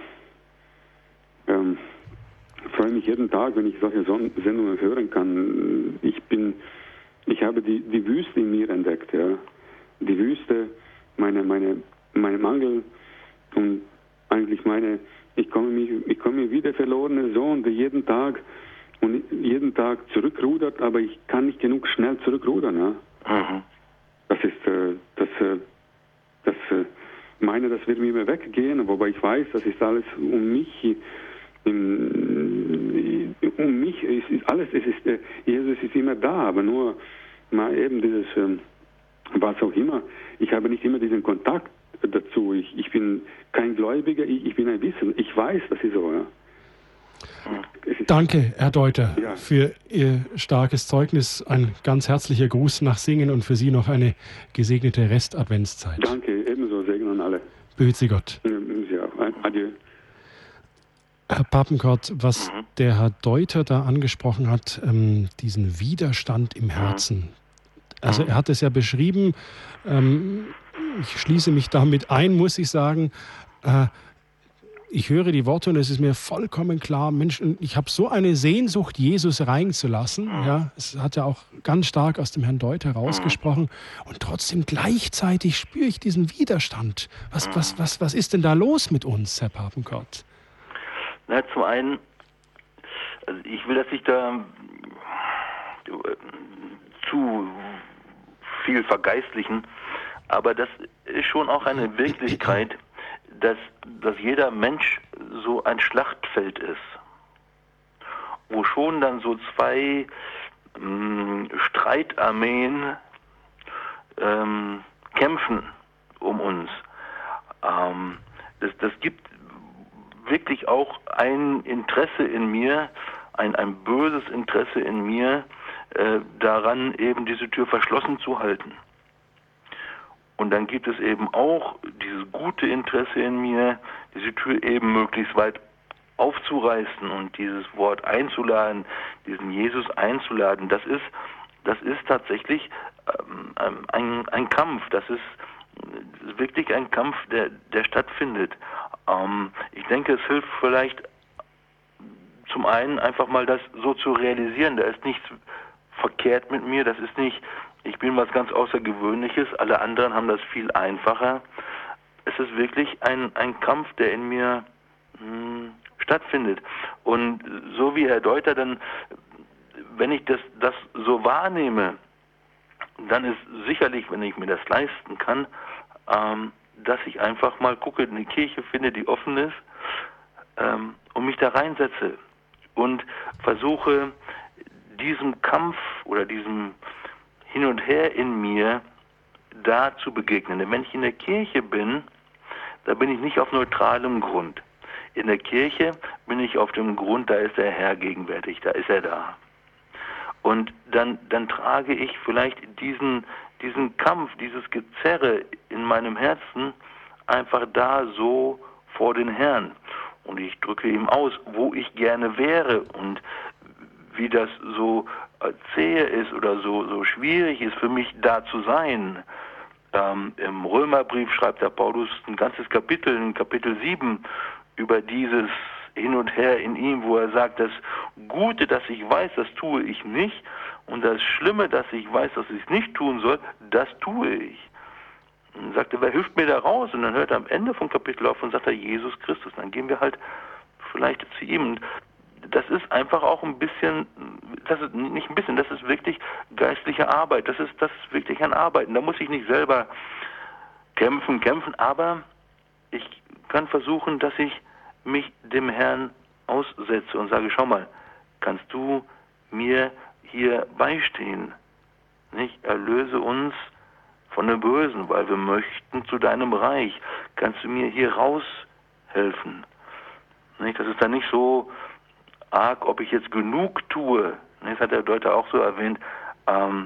ähm, freue mich jeden Tag, wenn ich solche Sendungen hören kann. Ich bin, ich habe die, die Wüste in mir entdeckt, ja. Die Wüste, meine, meine, meine Mangel und eigentlich meine, ich komme mich, ich komme mir wie der verlorene Sohn, der jeden Tag und jeden Tag zurückrudert, aber ich kann nicht genug schnell zurückrudern, ja. Mhm. Das ist, äh, das, äh, das äh, meine, das wird mir immer weggehen, wobei ich weiß, das ist alles um mich, in, um mich ist, ist alles, es ist, äh, Jesus ist immer da, aber nur mal eben dieses, äh, was auch immer, ich habe nicht immer diesen Kontakt dazu, ich, ich bin kein Gläubiger, ich, ich bin ein Wissen, ich weiß, das ist so, ja. Danke, Herr Deuter, ja. für Ihr starkes Zeugnis. Ein ganz herzlicher Gruß nach Singen und für Sie noch eine gesegnete Rest-Adventszeit. Danke, ebenso, Segen an alle. Behüt Sie Gott. Ja, adieu. Herr Papenkort, was mhm. der Herr Deuter da angesprochen hat, ähm, diesen Widerstand im Herzen. Also er hat es ja beschrieben, ähm, ich schließe mich damit ein, muss ich sagen, äh, ich höre die Worte und es ist mir vollkommen klar, Mensch, ich habe so eine Sehnsucht, Jesus reinzulassen. Ja, es hat ja auch ganz stark aus dem Herrn Deuter rausgesprochen. Und trotzdem gleichzeitig spüre ich diesen Widerstand. Was, was, was, was ist denn da los mit uns, Herr Papenkort? Na, zum einen, also ich will das nicht da zu viel vergeistlichen, aber das ist schon auch eine Wirklichkeit, dass, dass jeder Mensch so ein Schlachtfeld ist, wo schon dann so zwei ähm, Streitarmeen ähm, kämpfen um uns. Ähm, das, das gibt wirklich auch ein Interesse in mir, ein, ein böses Interesse in mir, äh, daran eben diese Tür verschlossen zu halten. Und dann gibt es eben auch dieses gute Interesse in mir, diese Tür eben möglichst weit aufzureißen und dieses Wort einzuladen, diesen Jesus einzuladen. Das ist, das ist tatsächlich ähm, ein, ein Kampf. Das ist wirklich ein Kampf, der, der stattfindet. Ähm, ich denke, es hilft vielleicht zum einen einfach mal das so zu realisieren. Da ist nichts verkehrt mit mir. Das ist nicht, ich bin was ganz Außergewöhnliches, alle anderen haben das viel einfacher. Es ist wirklich ein, ein Kampf, der in mir mh, stattfindet. Und so wie Herr Deuter dann, wenn ich das, das so wahrnehme, dann ist sicherlich, wenn ich mir das leisten kann, ähm, dass ich einfach mal gucke, eine Kirche finde, die offen ist, ähm, und mich da reinsetze und versuche, diesem Kampf oder diesem Hin und Her in mir da zu begegnen. Denn wenn ich in der Kirche bin, da bin ich nicht auf neutralem Grund. In der Kirche bin ich auf dem Grund, da ist der Herr gegenwärtig, da ist er da. Und dann, dann trage ich vielleicht diesen, diesen Kampf, dieses Gezerre in meinem Herzen einfach da so vor den Herrn. Und ich drücke ihm aus, wo ich gerne wäre und wie das so zäh ist oder so, so schwierig ist für mich da zu sein. Ähm, Im Römerbrief schreibt der Paulus ein ganzes Kapitel, in Kapitel sieben, über dieses Hin und Her in ihm, wo er sagt, das Gute, das ich weiß, das tue ich nicht, und das Schlimme, das ich weiß, dass ich es nicht tun soll, das tue ich. Und dann sagt er, wer hilft mir da raus? Und dann hört er am Ende vom Kapitel auf und sagt er, Jesus Christus. Und dann gehen wir halt vielleicht zu ihm. Und das ist einfach auch ein bisschen, das ist nicht ein bisschen, das ist wirklich geistliche Arbeit. Das ist, das ist wirklich ein Arbeiten. Da muss ich nicht selber kämpfen, kämpfen, aber ich kann versuchen, dass ich mich dem Herrn aussetze und sage, schau mal, kannst du mir hier beistehen? Nicht? Erlöse uns von dem Bösen, weil wir möchten zu deinem Reich. Kannst du mir hier raushelfen? Nicht? Das ist dann nicht so arg, ob ich jetzt genug tue. Das hat der Deuter auch so erwähnt. Ähm,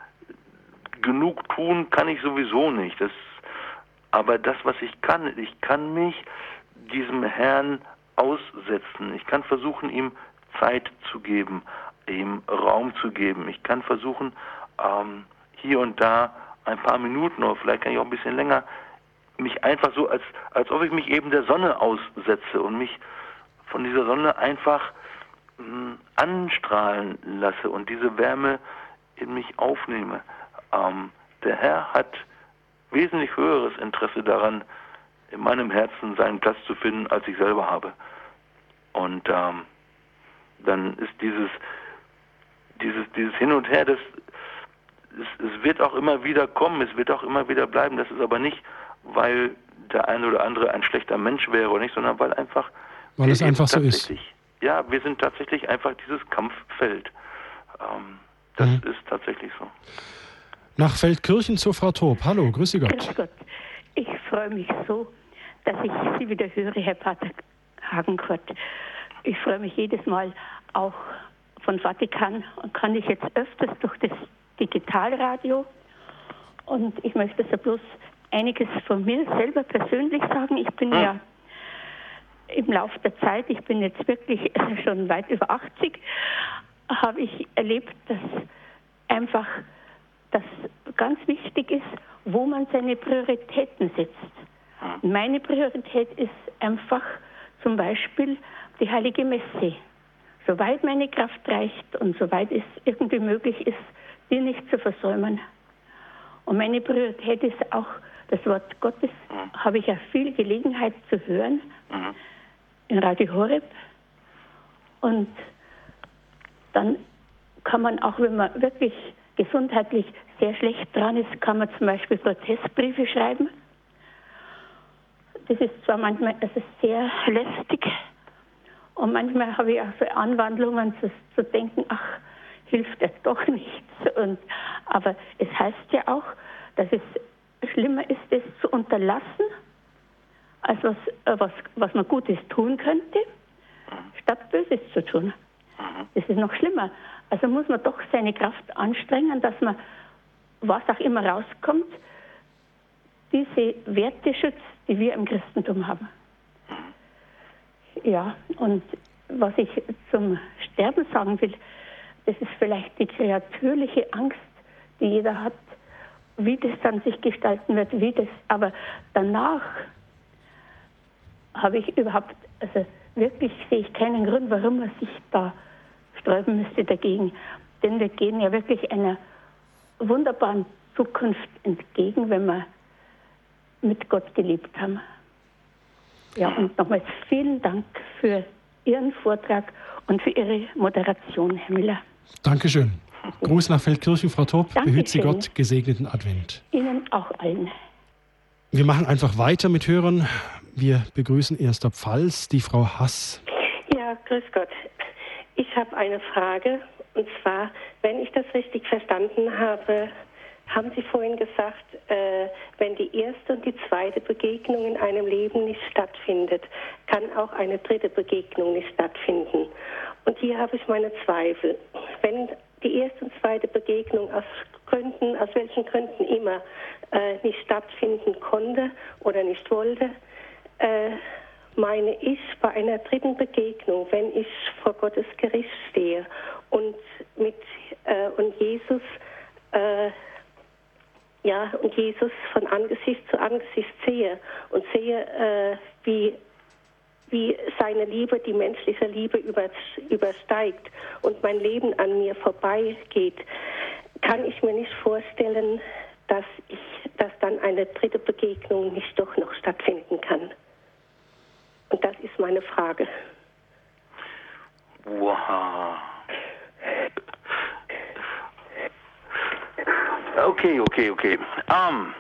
genug tun kann ich sowieso nicht. Das, aber das, was ich kann, ich kann mich diesem Herrn aussetzen. Ich kann versuchen, ihm Zeit zu geben, ihm Raum zu geben. Ich kann versuchen, ähm, hier und da ein paar Minuten oder vielleicht kann ich auch ein bisschen länger mich einfach so, als, als ob ich mich eben der Sonne aussetze und mich von dieser Sonne einfach mh, anstrahlen lasse und diese Wärme in mich aufnehme. Ähm, der Herr hat wesentlich höheres Interesse daran, in meinem Herzen seinen Platz zu finden, als ich selber habe. Und ähm, dann ist dieses, dieses, dieses Hin und Her, das, es, es wird auch immer wieder kommen, es wird auch immer wieder bleiben. Das ist aber nicht, weil der eine oder andere ein schlechter Mensch wäre oder nicht, sondern weil einfach... Weil es einfach so ist. Ja, wir sind tatsächlich einfach dieses Kampffeld. Ähm, das mhm. ist tatsächlich so. Nach Feldkirchen zu Frau Tob. Hallo, grüße Gott. Grüß Gott. Ich freue mich so, dass ich Sie wieder höre, Herr Pater Hagenkort. Ich freue mich jedes Mal, auch von Vatikan kann ich jetzt öfters durch das Digitalradio, und ich möchte so bloß einiges von mir selber persönlich sagen. Ich bin hm. ja im Laufe der Zeit, ich bin jetzt wirklich schon weit über achtzig, habe ich erlebt, dass einfach das ganz wichtig ist, wo man seine Prioritäten setzt. Meine Priorität ist einfach zum Beispiel die Heilige Messe. Soweit meine Kraft reicht und soweit es irgendwie möglich ist, die nicht zu versäumen. Und meine Priorität ist auch das Wort Gottes, mhm. habe ich ja viel Gelegenheit zu hören, mhm. in Radio Horeb. Und dann kann man auch, wenn man wirklich gesundheitlich sehr schlecht dran ist, kann man zum Beispiel Protestbriefe schreiben. Das ist zwar manchmal also sehr lästig, und manchmal habe ich auch so Anwandlungen zu, zu denken, ach, hilft das doch nichts. Und, aber es heißt ja auch, dass es schlimmer ist, es zu unterlassen, als was, was, was man Gutes tun könnte, statt Böses zu tun. Das ist noch schlimmer. Also muss man doch seine Kraft anstrengen, dass man, was auch immer rauskommt, diese Werte schützt, die wir im Christentum haben. Ja, und was ich zum Sterben sagen will, das ist vielleicht die kreatürliche Angst, die jeder hat, wie das dann sich gestalten wird, wie das, aber danach habe ich überhaupt, also wirklich sehe ich keinen Grund, warum man sich da sträuben müsste dagegen. Denn wir gehen ja wirklich einer wunderbaren Zukunft entgegen, wenn wir mit Gott gelebt haben. Ja, und nochmals vielen Dank für Ihren Vortrag und für Ihre Moderation, Herr Müller. Dankeschön. Gruß nach Feldkirchen, Frau Tob. Dankeschön. Behüt Sie Gott, gesegneten Advent. Ihnen auch allen. Wir machen einfach weiter mit Hörern. Wir begrüßen erster Pfalz die Frau Hass. Ja, grüß Gott. Ich habe eine Frage, und zwar, wenn ich das richtig verstanden habe, haben Sie vorhin gesagt, äh, wenn die erste und die zweite Begegnung in einem Leben nicht stattfindet, kann auch eine dritte Begegnung nicht stattfinden. Und hier habe ich meine Zweifel. Wenn die erste und zweite Begegnung aus Gründen, aus welchen Gründen immer, äh, nicht stattfinden konnte oder nicht wollte, äh, meine ich, bei einer dritten Begegnung, wenn ich vor Gottes Gericht stehe und mit äh, und Jesus äh, ja und Jesus von Angesicht zu Angesicht sehe und sehe, äh, wie wie seine Liebe, die menschliche Liebe über, übersteigt und mein Leben an mir vorbeigeht, kann ich mir nicht vorstellen, dass ich, dass dann eine dritte Begegnung nicht doch noch stattfinden kann. Und das ist meine Frage. Wow. Okay, okay, okay. Um,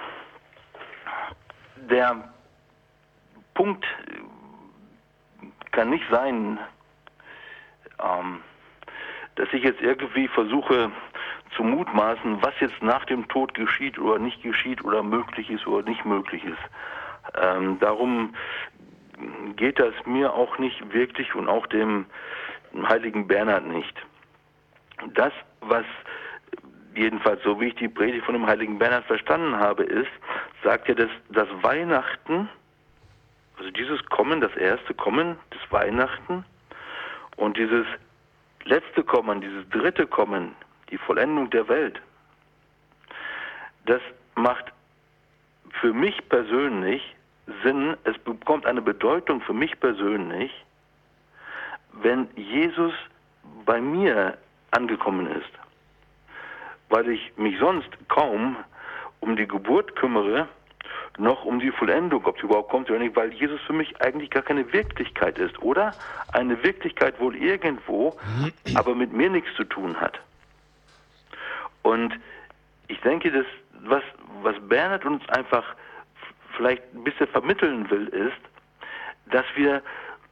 der Punkt kann nicht sein, ähm, dass ich jetzt irgendwie versuche zu mutmaßen, was jetzt nach dem Tod geschieht oder nicht geschieht oder möglich ist oder nicht möglich ist. Ähm, darum geht das mir auch nicht wirklich und auch dem heiligen Bernhard nicht. Das, was jedenfalls so wie ich die Predigt von dem heiligen Bernhard verstanden habe, ist, sagt ja, dass das Weihnachten, also dieses Kommen, das erste Kommen des Weihnachten und dieses letzte Kommen, dieses dritte Kommen, die Vollendung der Welt, das macht für mich persönlich Sinn, es bekommt eine Bedeutung für mich persönlich, wenn Jesus bei mir angekommen ist. Weil ich mich sonst kaum um die Geburt kümmere, noch um die Vollendung, ob sie überhaupt kommt oder nicht, weil Jesus für mich eigentlich gar keine Wirklichkeit ist, oder? Eine Wirklichkeit wohl irgendwo, aber mit mir nichts zu tun hat. Und ich denke, dass was, was Bernhard uns einfach vielleicht ein bisschen vermitteln will, ist, dass wir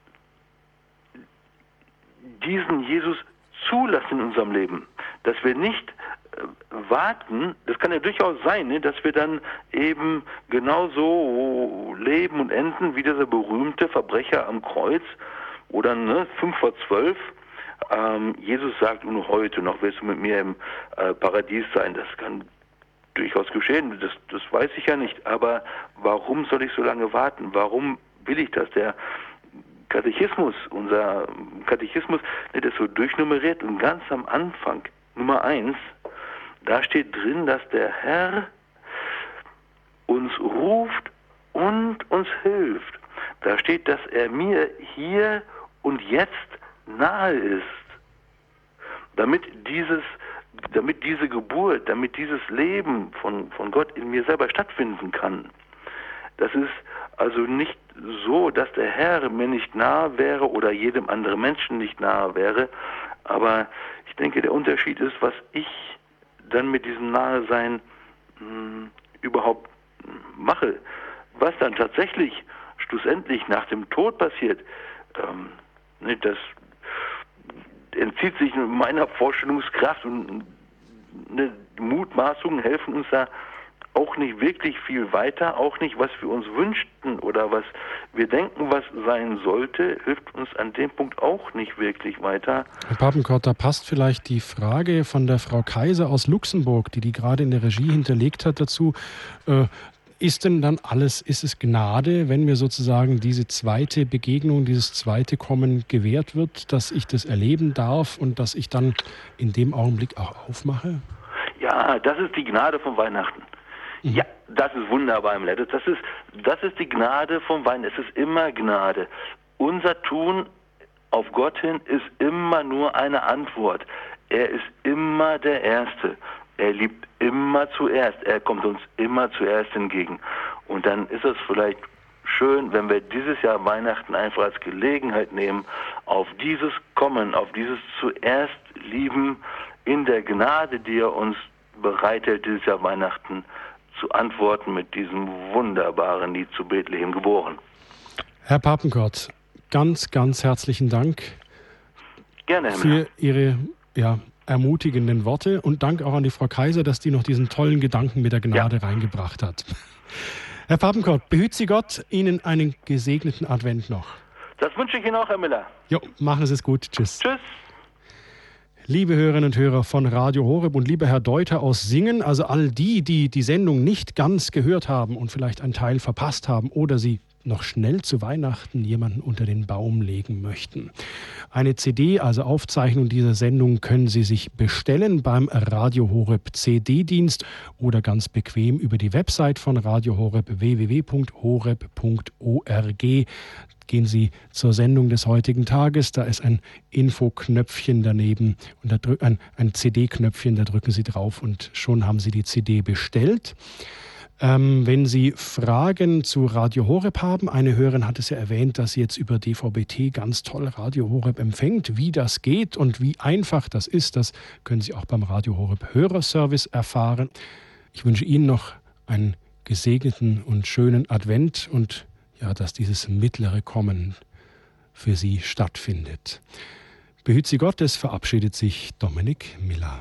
diesen Jesus zulassen in unserem Leben, dass wir nicht warten, das kann ja durchaus sein, ne, dass wir dann eben genauso leben und enden wie dieser berühmte Verbrecher am Kreuz oder ne, fünf vor zwölf. Ähm, Jesus sagt, nur heute noch wirst du mit mir im äh, Paradies sein. Das kann durchaus geschehen, das, das weiß ich ja nicht. Aber warum soll ich so lange warten? Warum will ich das? Der Katechismus, unser Katechismus, der ist so durchnummeriert und ganz am Anfang, Nummer eins, da steht drin, dass der Herr uns ruft und uns hilft. Da steht, dass er mir hier und jetzt nahe ist. Damit dieses, damit diese Geburt, damit dieses Leben von, von Gott in mir selber stattfinden kann. Das ist also nicht so, dass der Herr mir nicht nahe wäre oder jedem anderen Menschen nicht nahe wäre. Aber ich denke, der Unterschied ist, was ich dann mit diesem Nahesein mh, überhaupt mache. Was dann tatsächlich schlussendlich nach dem Tod passiert, ähm, ne, das entzieht sich meiner Vorstellungskraft und ne, Mutmaßungen helfen uns da auch nicht wirklich viel weiter, auch nicht, was wir uns wünschten oder was wir denken, was sein sollte, hilft uns an dem Punkt auch nicht wirklich weiter. Herr Papenkort, da passt vielleicht die Frage von der Frau Kaiser aus Luxemburg, die die gerade in der Regie hinterlegt hat dazu. Äh, ist denn dann alles, ist es Gnade, wenn mir sozusagen diese zweite Begegnung, dieses zweite Kommen gewährt wird, dass ich das erleben darf und dass ich dann in dem Augenblick auch aufmache? Ja, das ist die Gnade von Weihnachten. Ja, das ist wunderbar im Letter. Das ist, das ist die Gnade vom Wein. Es ist immer Gnade. Unser Tun auf Gott hin ist immer nur eine Antwort. Er ist immer der Erste. Er liebt immer zuerst. Er kommt uns immer zuerst entgegen. Und dann ist es vielleicht schön, wenn wir dieses Jahr Weihnachten einfach als Gelegenheit nehmen, auf dieses Kommen, auf dieses zuerst Lieben in der Gnade, die er uns bereithält, dieses Jahr Weihnachten zu antworten mit diesem wunderbaren Lied zu Bethlehem geboren. Herr Papenkort, ganz, ganz herzlichen Dank Gerne, Herr für Müller. Ihre ja, ermutigenden Worte und Dank auch an die Frau Kaiser, dass die noch diesen tollen Gedanken mit der Gnade ja. reingebracht hat. Herr Papenkort, behüt Sie Gott, Ihnen einen gesegneten Advent noch. Das wünsche ich Ihnen auch, Herr Müller. Jo, machen Sie es gut. Tschüss. Tschüss. Liebe Hörerinnen und Hörer von Radio Horeb und lieber Herr Deuter aus Singen, also all die, die die Sendung nicht ganz gehört haben und vielleicht einen Teil verpasst haben oder sie noch schnell zu Weihnachten jemanden unter den Baum legen möchten. Eine C D, also Aufzeichnung dieser Sendung, können Sie sich bestellen beim Radio Horeb C D-Dienst oder ganz bequem über die Website von Radio Horeb w w w punkt horeb punkt org. Gehen Sie zur Sendung des heutigen Tages, da ist ein Infoknöpfchen daneben und da drück, ein, ein C D-Knöpfchen, da drücken Sie drauf und schon haben Sie die C D bestellt. Ähm, wenn Sie Fragen zu Radio Horeb haben, eine Hörerin hat es ja erwähnt, dass sie jetzt über D V B T ganz toll Radio Horeb empfängt. Wie das geht und wie einfach das ist, das können Sie auch beim Radio Horeb Hörerservice erfahren. Ich wünsche Ihnen noch einen gesegneten und schönen Advent und ja, dass dieses mittlere Kommen für Sie stattfindet. Behüt Sie Gott, es verabschiedet sich Dominik Miller.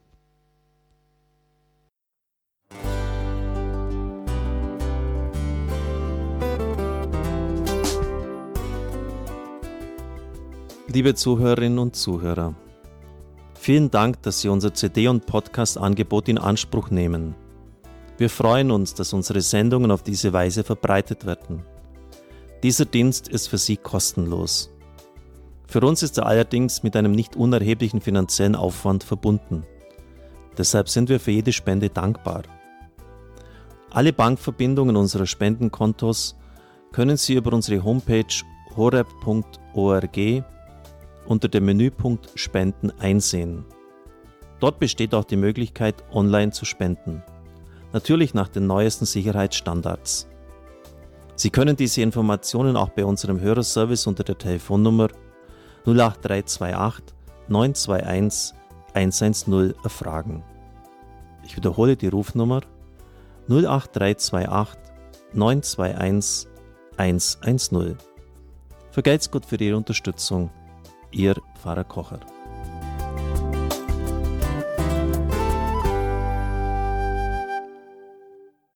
Liebe Zuhörerinnen und Zuhörer, vielen Dank, dass Sie unser C D- und Podcast-Angebot in Anspruch nehmen. Wir freuen uns, dass unsere Sendungen auf diese Weise verbreitet werden. Dieser Dienst ist für Sie kostenlos. Für uns ist er allerdings mit einem nicht unerheblichen finanziellen Aufwand verbunden. Deshalb sind wir für jede Spende dankbar. Alle Bankverbindungen unserer Spendenkontos können Sie über unsere Homepage horeb punkt org unter dem Menüpunkt Spenden einsehen. Dort besteht auch die Möglichkeit, online zu spenden. Natürlich nach den neuesten Sicherheitsstandards. Sie können diese Informationen auch bei unserem Hörerservice unter der Telefonnummer null acht drei zwei acht neun zwei eins eins eins null erfragen. Ich wiederhole die Rufnummer null acht drei zwei acht neun zwei eins eins eins null. Vergelt's Gott für Ihre Unterstützung. Ihr Pfarrer Kocher.